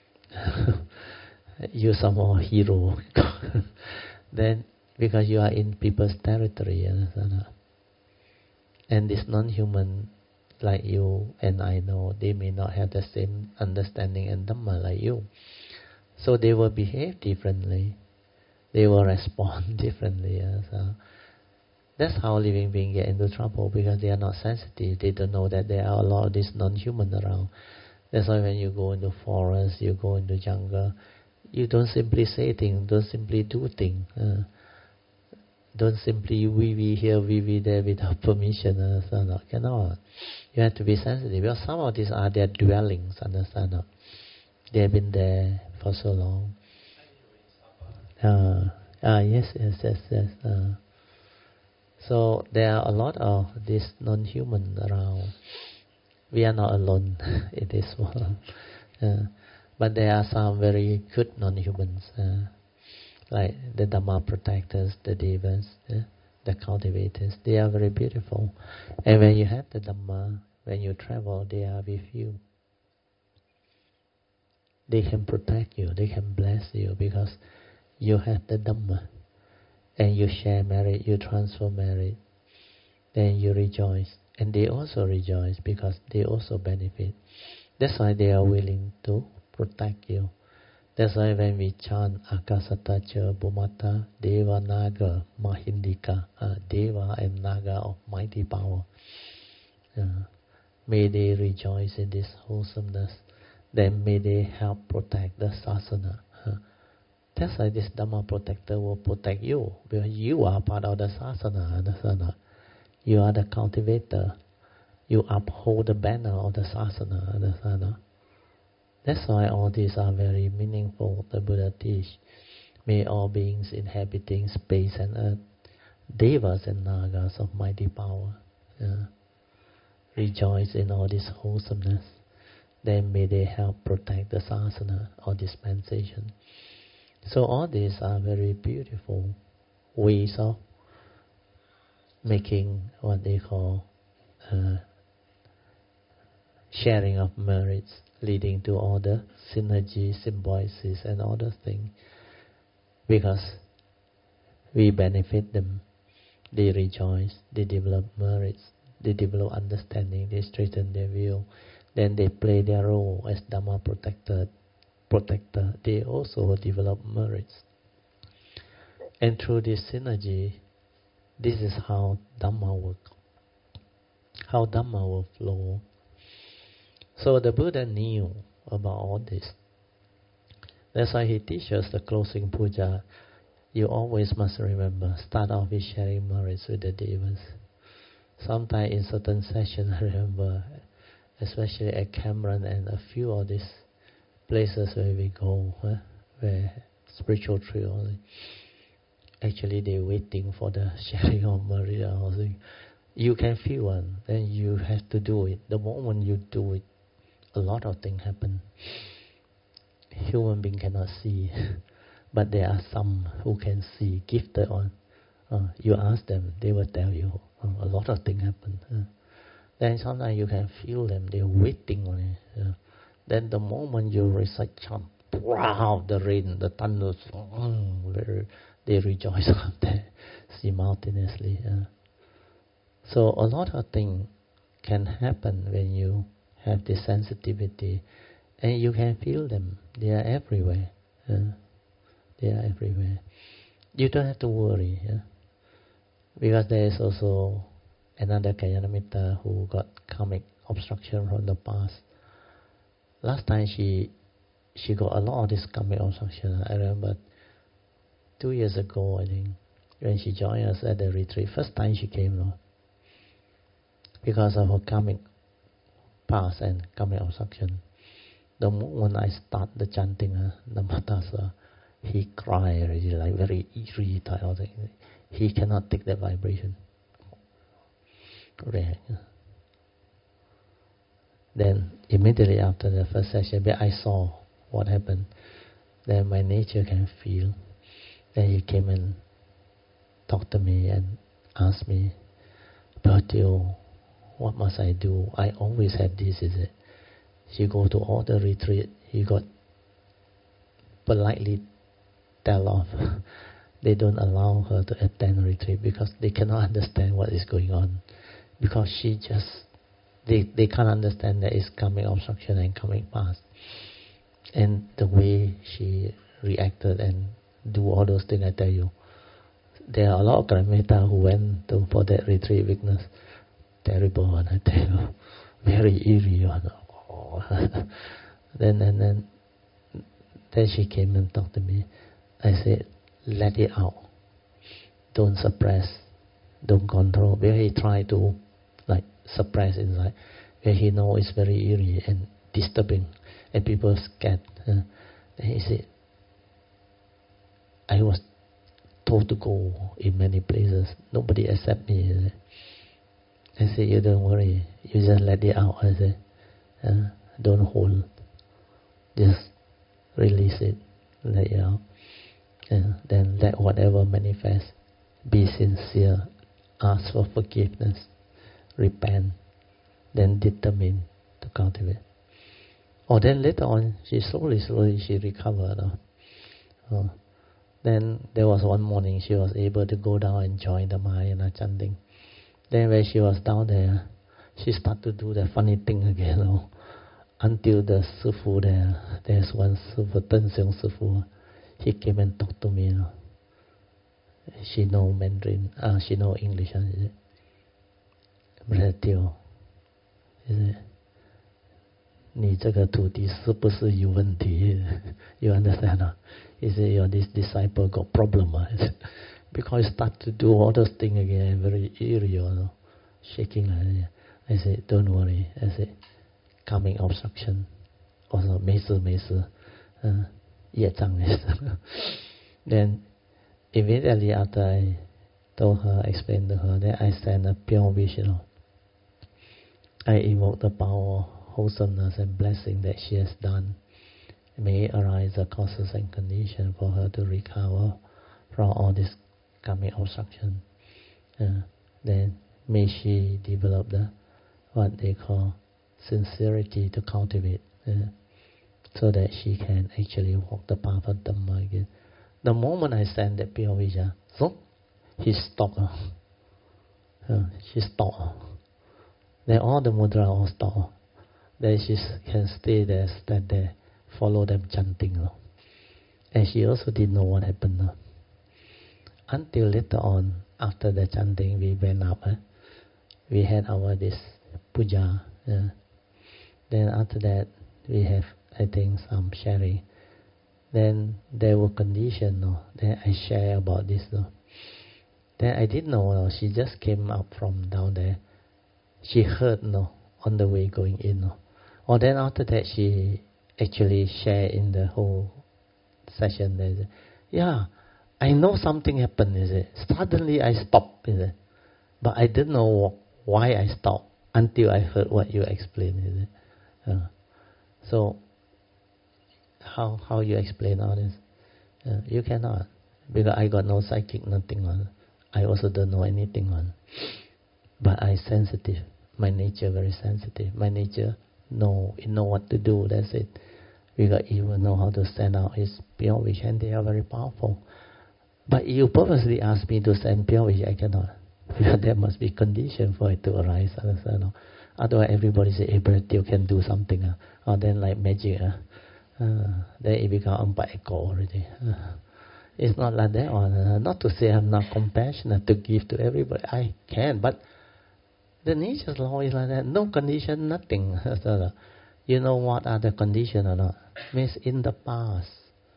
You're some more hero. Then, because you are in people's territory. And this non-human like you and I know, they may not have the same understanding and Dhamma like you. So they will behave differently. They will respond differently. That's how living beings get into trouble, because they are not sensitive. They don't know that there are a lot of these non-human around. That's why when you go into forest, you go into jungle, you don't simply say things, don't simply do things. Don't simply wee here, wee there without permission. Cannot. You have to be sensitive, because some of these are their dwellings. Understand? They have been there for so long. Yes. So there are a lot of this non-human around. We are not alone in this world. But there are some very good non-humans, like the Dhamma protectors, the devas, the cultivators. They are very beautiful. And when you have the Dhamma, when you travel, they are with you. they can protect you, they can bless you because you have the Dhamma. And you share merit, you transfer merit. Then you rejoice. And they also rejoice because they also benefit. That's why they are willing to protect you. That's why when we chant Akasatacha Bhumata Deva Naga Mahindika, Deva and Naga of mighty power, may they rejoice in this wholesomeness. Then may they help protect the sasana. That's why this Dhamma protector will protect you, because you are part of the sasana. You are the cultivator. You uphold the banner of the sasana. That's why all these are very meaningful. The Buddha teach, may all beings inhabiting space and earth, devas and nagas of mighty power, rejoice in all this wholesomeness. Then may they help protect the sasana or dispensation. So all these are very beautiful ways of making what they call sharing of merits, leading to all the synergy, symbiosis and all those things. Because we benefit them, they rejoice, they develop merits, they develop understanding, they straighten their view, then they play their role as Dhamma protector, they also develop merits. And through this synergy, this is how Dhamma works, how Dhamma will flow. So the Buddha knew about all this. That's why he teaches the closing puja. You always must remember, start off with sharing merits with the devas. Sometimes in certain sessions, I remember, especially at Cameron and a few of these places where we go, where spiritual trio, actually they're waiting for the sharing of merit. You can feel one, then you have to do it. The moment you do it, a lot of things happen. Human being cannot see, but there are some who can see, gifted on. You ask them, they will tell you. A lot of things happen. Then sometimes you can feel them, they're waiting on it. Then the moment you recite chant, wow, the rain, the thunder, they rejoice up there simultaneously. So a lot of things can happen when you have this sensitivity, and you can feel them. They are everywhere. They are everywhere. You don't have to worry, because there is also another Kalyanamitta who got karmic obstruction from the past. Last time she got a lot of this karmic obstruction. I remember 2 years ago, I think, when she joined us at the retreat. First time she came, because of her karmic past and karmic obstruction. The moment I start the chanting Namatasa, he cried already, like very irritated. He cannot take that vibration. Then immediately after the first session, I saw what happened. Then my nature can feel. Then he came and talked to me and asked me, Bhakti, what must I do? I always have this, is it? She go to all the retreat. He got politely tell off. They don't allow her to attend retreat because they cannot understand what is going on. Because they can't understand that it's karmic obstruction and karmic past. And the way she reacted and do all those things, I tell you, there are a lot of Kalamita who went for that retreat witness. Terrible one, I tell you. Very eerie one. Oh. Then she came and talked to me. I said, let it out. Don't suppress. Don't control. Where he tried to suppress inside, where he know it's very eerie and disturbing, and people scared. Then he said, I was told to go in many places. Nobody accept me. I said, you don't worry. You just let it out. I said, don't hold. Just release it. Let it out. Then let whatever manifest. Be sincere. Ask for forgiveness. Repent. Then determine to cultivate. Oh, then later on, she slowly she recovered. Oh. Then there was one morning she was able to go down and join the Mahayana chanting. Then when she was down there, she started to do the funny thing again. Oh. Until the Sifu there's one Sifu, Ten Xiong Sifu, he came and talked to me. She know Mandarin, she know English. Brother Teo, 你这个徒弟是不是有问题? You understand? He said, your this disciple got problem. Because he start to do all those things again, very eerie, shaking like that. I said, don't worry. I said, karmic obstruction. Also, 没事没事，业障没事。Then, immediately after I told her, explained to her, then I sent a pure wish, I invoke the power, wholesomeness and blessing that she has done. May arise the causes and conditions for her to recover from all this karmic obstruction. Then may she develop what they call sincerity to cultivate, so that she can actually walk the path of Dhamma again. The moment I send that pure wish, so he stopped. She stopped. Then all the mudra all stopped. Then she can stay there, stand there, follow them chanting. And she also didn't know what happened. Until later on, after the chanting, we went up. We had our this puja. Then after that, we have, I think, some sharing. Then there were conditions. Then I share about this. Then I didn't know. She just came up from down there. She heard on the way going in. Or then after that, she actually shared in the whole session. Yeah, I know something happened. Suddenly I stopped. But I didn't know why I stopped until I heard what you explained. So how you explain all this? You cannot, because I got no psychic, nothing on. I also don't know anything on. But I sensitive. My nature very sensitive. My nature know what to do. That's it. Because even know how to send out his pure wish, and they are very powerful. But you purposely ask me to send pure wish, I cannot. Because there must be condition for it to arise. Otherwise, everybody say, "Hey, you can do something." Or then like magic. Then it becomes echo already. It's not like that one. Not to say I'm not compassionate to give to everybody. I can, but the nature's law is like that. No condition, nothing. You know what are the conditions or not? Means in the past,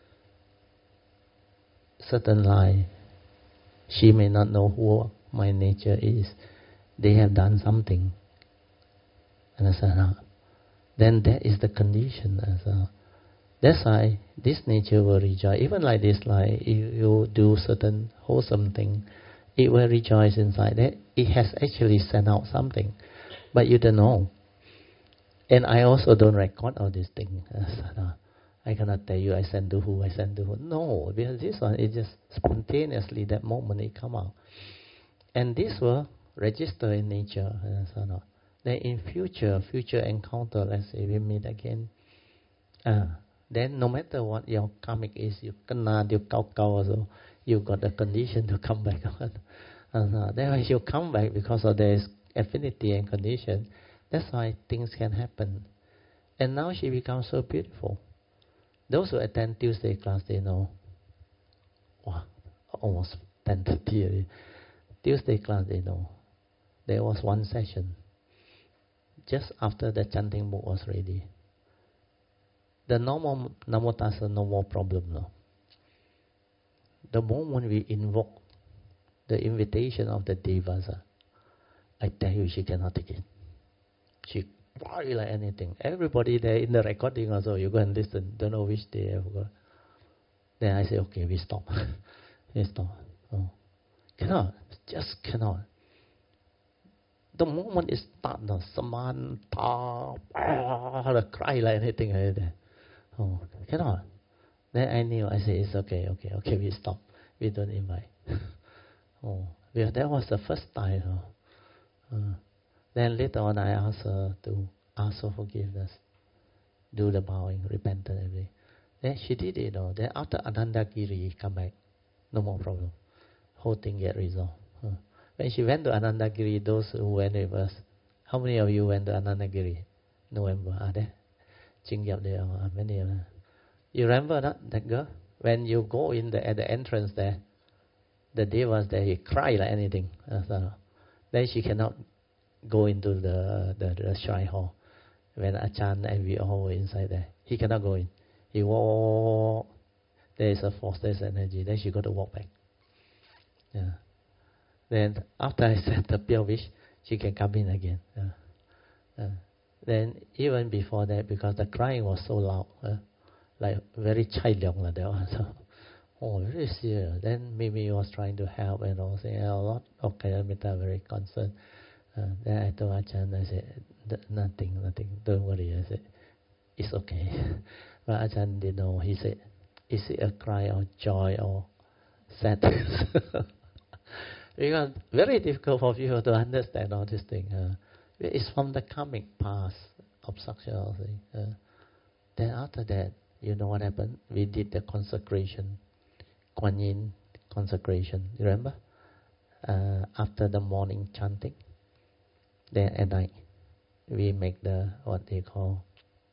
certain life, she may not know who my nature is. They have done something. Understand? Then that is the condition. That's why this nature will rejoice. Even like this, like you do certain wholesome thing, it will rejoice inside. That it has actually sent out something, but you don't know. And I also don't record all these things. I cannot tell you I send to who, I send to who. No, because this one is just spontaneously that moment it come out. And this will register in nature. Then in future encounter, let's say we meet again. Then no matter what your karmic is, you kena, you kau also, you got the condition to come back. Then when you come back, because of there is affinity and condition, that's why things can happen. And now she becomes so beautiful. Those who attend Tuesday class, they know. Wow, almost 10:30. Tuesday class, they know. There was one session. Just after the chanting book was ready. The normal Namo Tassa, no more problem now. The moment we invoke the invitation of the Devas, I tell you, she cannot take it. She cry like anything. Everybody there in the recording also, you go and listen. Don't know which day I forgot. Then I say, okay, we stop. We stop. Oh. Cannot. Just cannot. The moment it starts, Samantha, cry like anything like that. Oh, cannot. Then I knew. I said, it's okay, we stop. We don't invite. Oh, yeah, that was the first time. Then later on, I asked her to ask for forgiveness. do the bowing, repentant every day. Then she did it all. Then after Anandagiri come back, no more problem. Whole thing get resolved. When she went to Anandagiri, those who went with us, how many of you went to Anandagiri? November, are there? Chingyap there, many of them. You remember that girl? When you go in at the entrance there, the devas there, he cried like anything. Then she cannot go into the shrine hall. When Achan and we all were inside there, he cannot go in. He walk. There is a force, there is energy. Then she got to walk back. Yeah. Then after I said the pure wish, she can come in again. Then even before that, because the crying was so loud, like very chai leong like that one. So, very serious. Then Mimi was trying to help and all, saying a lot of Kalyamita very concerned. Then I told Achan, I said, nothing, don't worry. I said, it's okay. But Achan didn't know. He said, is it a cry or joy or sadness? Because very difficult for people to understand all these things. It's from the karmic past of such a thing. Then after that, you know what happened? We did the consecration, Kuan Yin consecration. You remember? After the morning chanting, then at night we make the what they call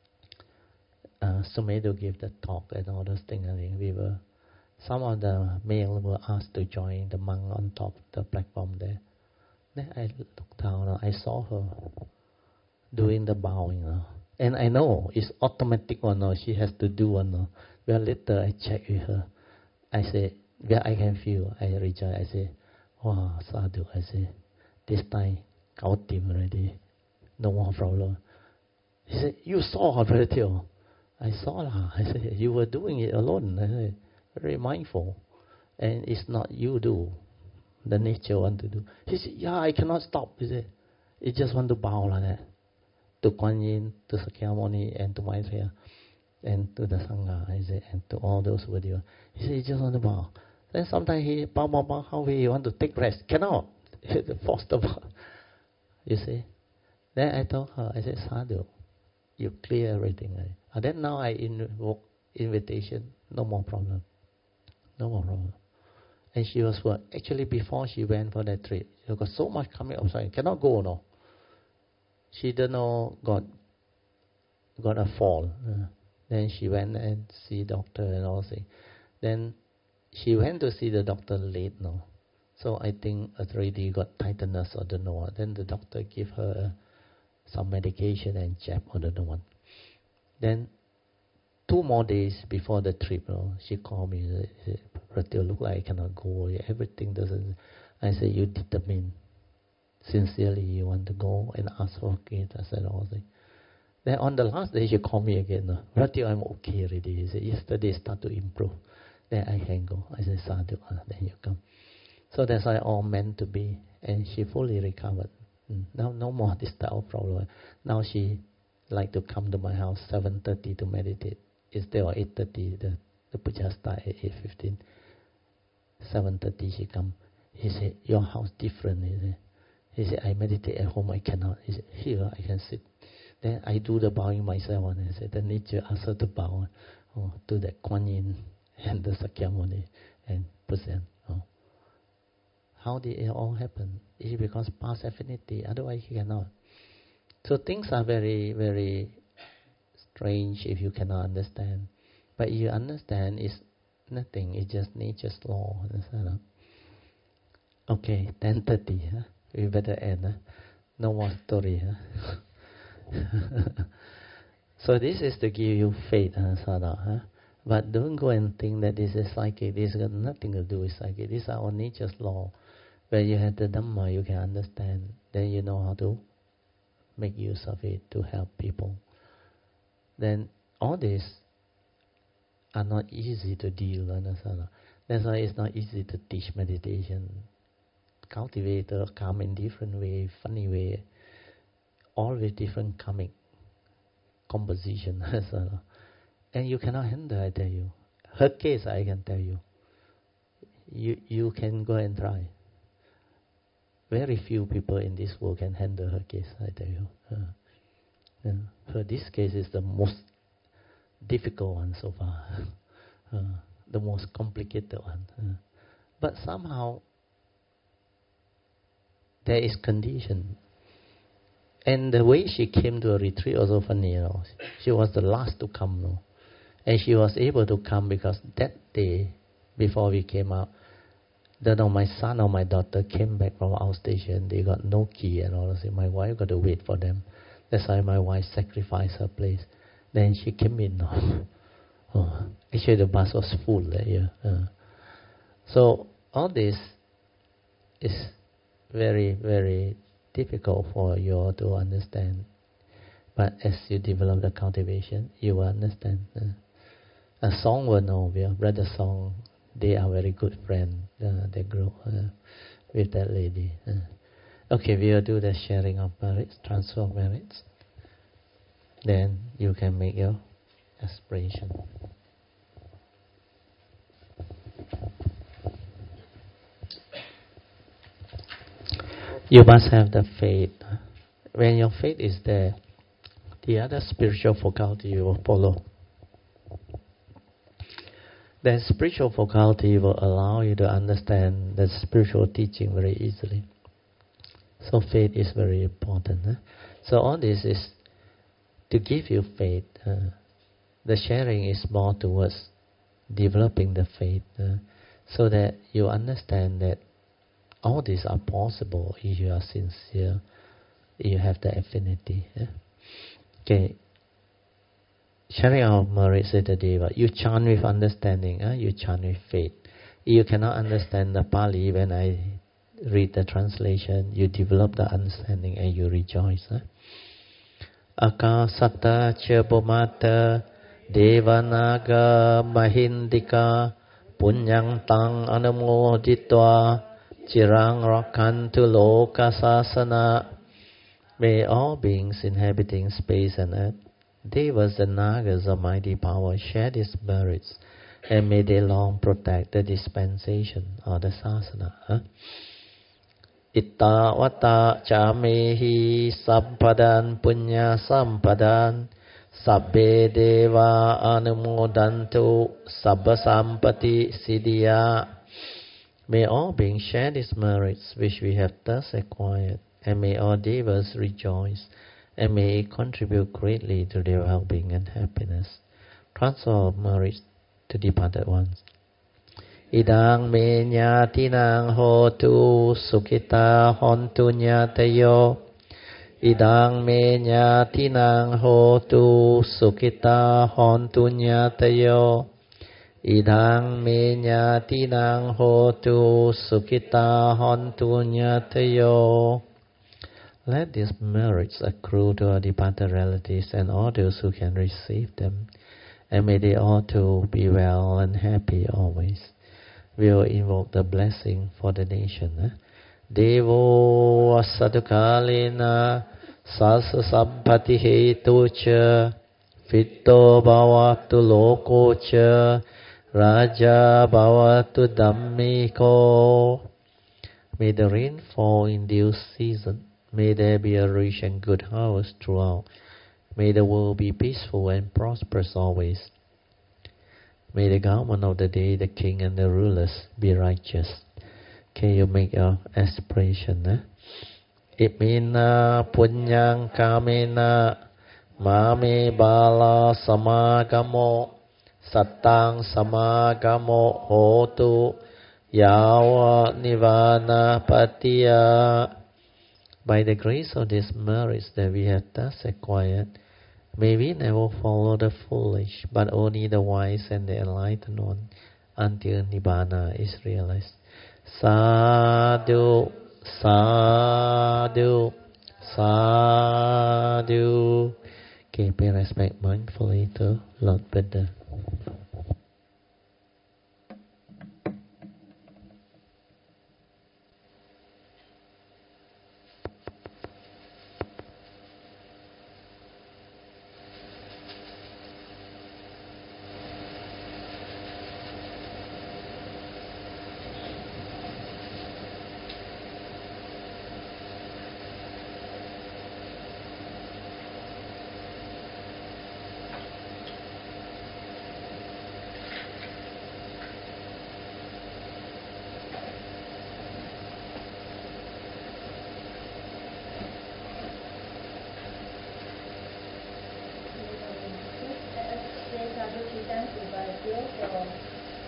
Sumedu give the talk and all those things. I think some of the male were asked to join the monk on top of the platform there. Then I looked down, I saw her doing the bowing. And I know it's automatic one. She has to do one. Well, later I check with her. I say, where I can feel, I rejoice. I say, wow, sadhu. I say, this time, Kautim already. No more problem. He said, you saw already. I saw her. I said, you were doing it alone. I said, very mindful. And it's not you do. The nature want to do. He said, yeah, I cannot stop. He said, it just want to bow like that. To Kuan Yin, to Sakyamuni, and to Maitreya, and to the Sangha, he said, and to all those who were there. He said, he just want to bow. Then sometimes he bow, halfway he want to take rest. Cannot. He force the bow. You see? Then I told her, I said, Sadhu, you clear everything. And then now I invoke invitation, no more problem. No more problem. And she was what? Actually, before she went for that trip, she got so much coming outside, cannot go, no. She don't know, got a fall. Then she went and see doctor and all things. Then she went to see the doctor late, no. So I think already got tiredness or don't know what. Then the doctor give her some medication and jab or don't know what. Then 2 more days before the trip, she called me. Ratil, look like I cannot go. Everything doesn't. I said, you determined. Sincerely, you want to go and ask for it. I said all things. Then on the last day, she called me again. Ratil, I'm okay already. He said, yesterday start to improve. Then I can go. I said, Sadhu, then you come. So that's why all meant to be. And she fully recovered. Now no more this type of problem. Now she like to come to my house 7:30 to meditate. Instead of 8:30, the puja start at 8:15. 7:30 she come. He said, your house different. He said, I meditate at home, I cannot. He said, here I can sit. Then I do the bowing myself. And I said, the nature asked her to bow to the Kuan Yin and the Sakyamuni and present. How did it all happen? Is it because past affinity? Otherwise he cannot. So things are very, very strange if you cannot understand. But if you understand, it's nothing. It's just nature's law. Okay, 10:30. We better end. No more story. So this is to give you faith, Sada. But don't go and think that this is psychic. This has got nothing to do with psychic. These are all nature's law. When you have the Dhamma, you can understand. Then you know how to make use of it to help people. Then all these are not easy to deal with. That's why it's not easy to teach meditation. Cultivate or come in different way, funny way, all with different karmic composition. And you cannot handle, I tell you. Her case, I can tell you. You can go and try. Very few people in this world can handle her case, I tell you. So this case is the most difficult one so far, the most complicated one. But somehow there is condition. And the way she came to a retreat also funny, She was the last to come, And she was able to come because that day, before we came out, my son or my daughter came back from outstation. They got no key and all. My wife got to wait for them. That's why my wife sacrificed her place. Then she came in. Actually, the bus was full that year. So all this is very, very difficult for you all to understand. But as you develop the cultivation, you will understand. A Song will know. Brother Song, they are very good friends. They grew with that lady. Okay, we will do the sharing of merits, transfer of merits. Then you can make your aspiration. You must have the faith. When your faith is there, the other spiritual faculty will follow. Then spiritual faculty will allow you to understand the spiritual teaching very easily. So faith is very important. So all this is to give you faith. The sharing is more towards developing the faith, so that you understand that all these are possible if you are sincere, you have the affinity. Okay. Sharing of merits is the deva. You chant with understanding, you chant with faith. You cannot understand the Pali when I read the translation, you develop the understanding and you rejoice. Akasata Chebomata Devanaga Mahindika Punyang Tang Anamoditwa Chirang Rakantu Lokasasana. May all beings inhabiting space and earth, Devas and Nagas of mighty power, share these merits, and may they long protect the dispensation or the sasana. Itta vata chamehi sampadan punya sampadan sabbe deva anumodantu sabba sampati siddhya. May all beings share these merits which we have thus acquired, and may all devas rejoice, and may it contribute greatly to their well-being and happiness. Transfer of merits to departed ones. Idang me nyatinang hotu sukita hontu nyatayo. Idang me nyatinang hotu sukita hontu nyatayo. Idang me nyatinang hotu sukita hontu nyatayo. Let these merits accrue to our departed relatives and all those who can receive them, and may they all too be well and happy always. We will invoke the blessing for the nation. Devo asadukalena sasa sampati hetucha fitto bhavatu lokocha raja bhavatu dhammiko. May the rain fall in due season. May there be a rich and good harvest throughout. May the world be peaceful and prosperous always. May the government of the day, the king and the rulers, be righteous. Can you make your aspiration? Imina punyang kamena mame bala samagamo satang samagamo hotu yawa nivana patiya. By the grace of these merits that we have thus acquired, may we never follow the foolish, but only the wise and the enlightened one, until Nibbana is realized. Sadhu, sadhu, sadhu. Okay, pay respect mindfully to Lord Buddha.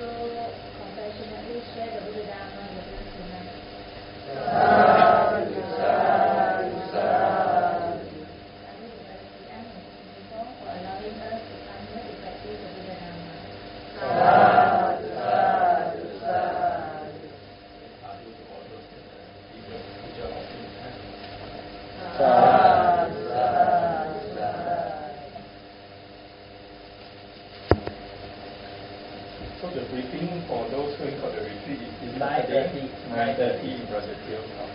also compassionately share the Buddha Dharma with us tonight. For allowing us to come here to practice the Buddha Dharma. So the briefing for those who got the retreat is 9:30 in Project Hill.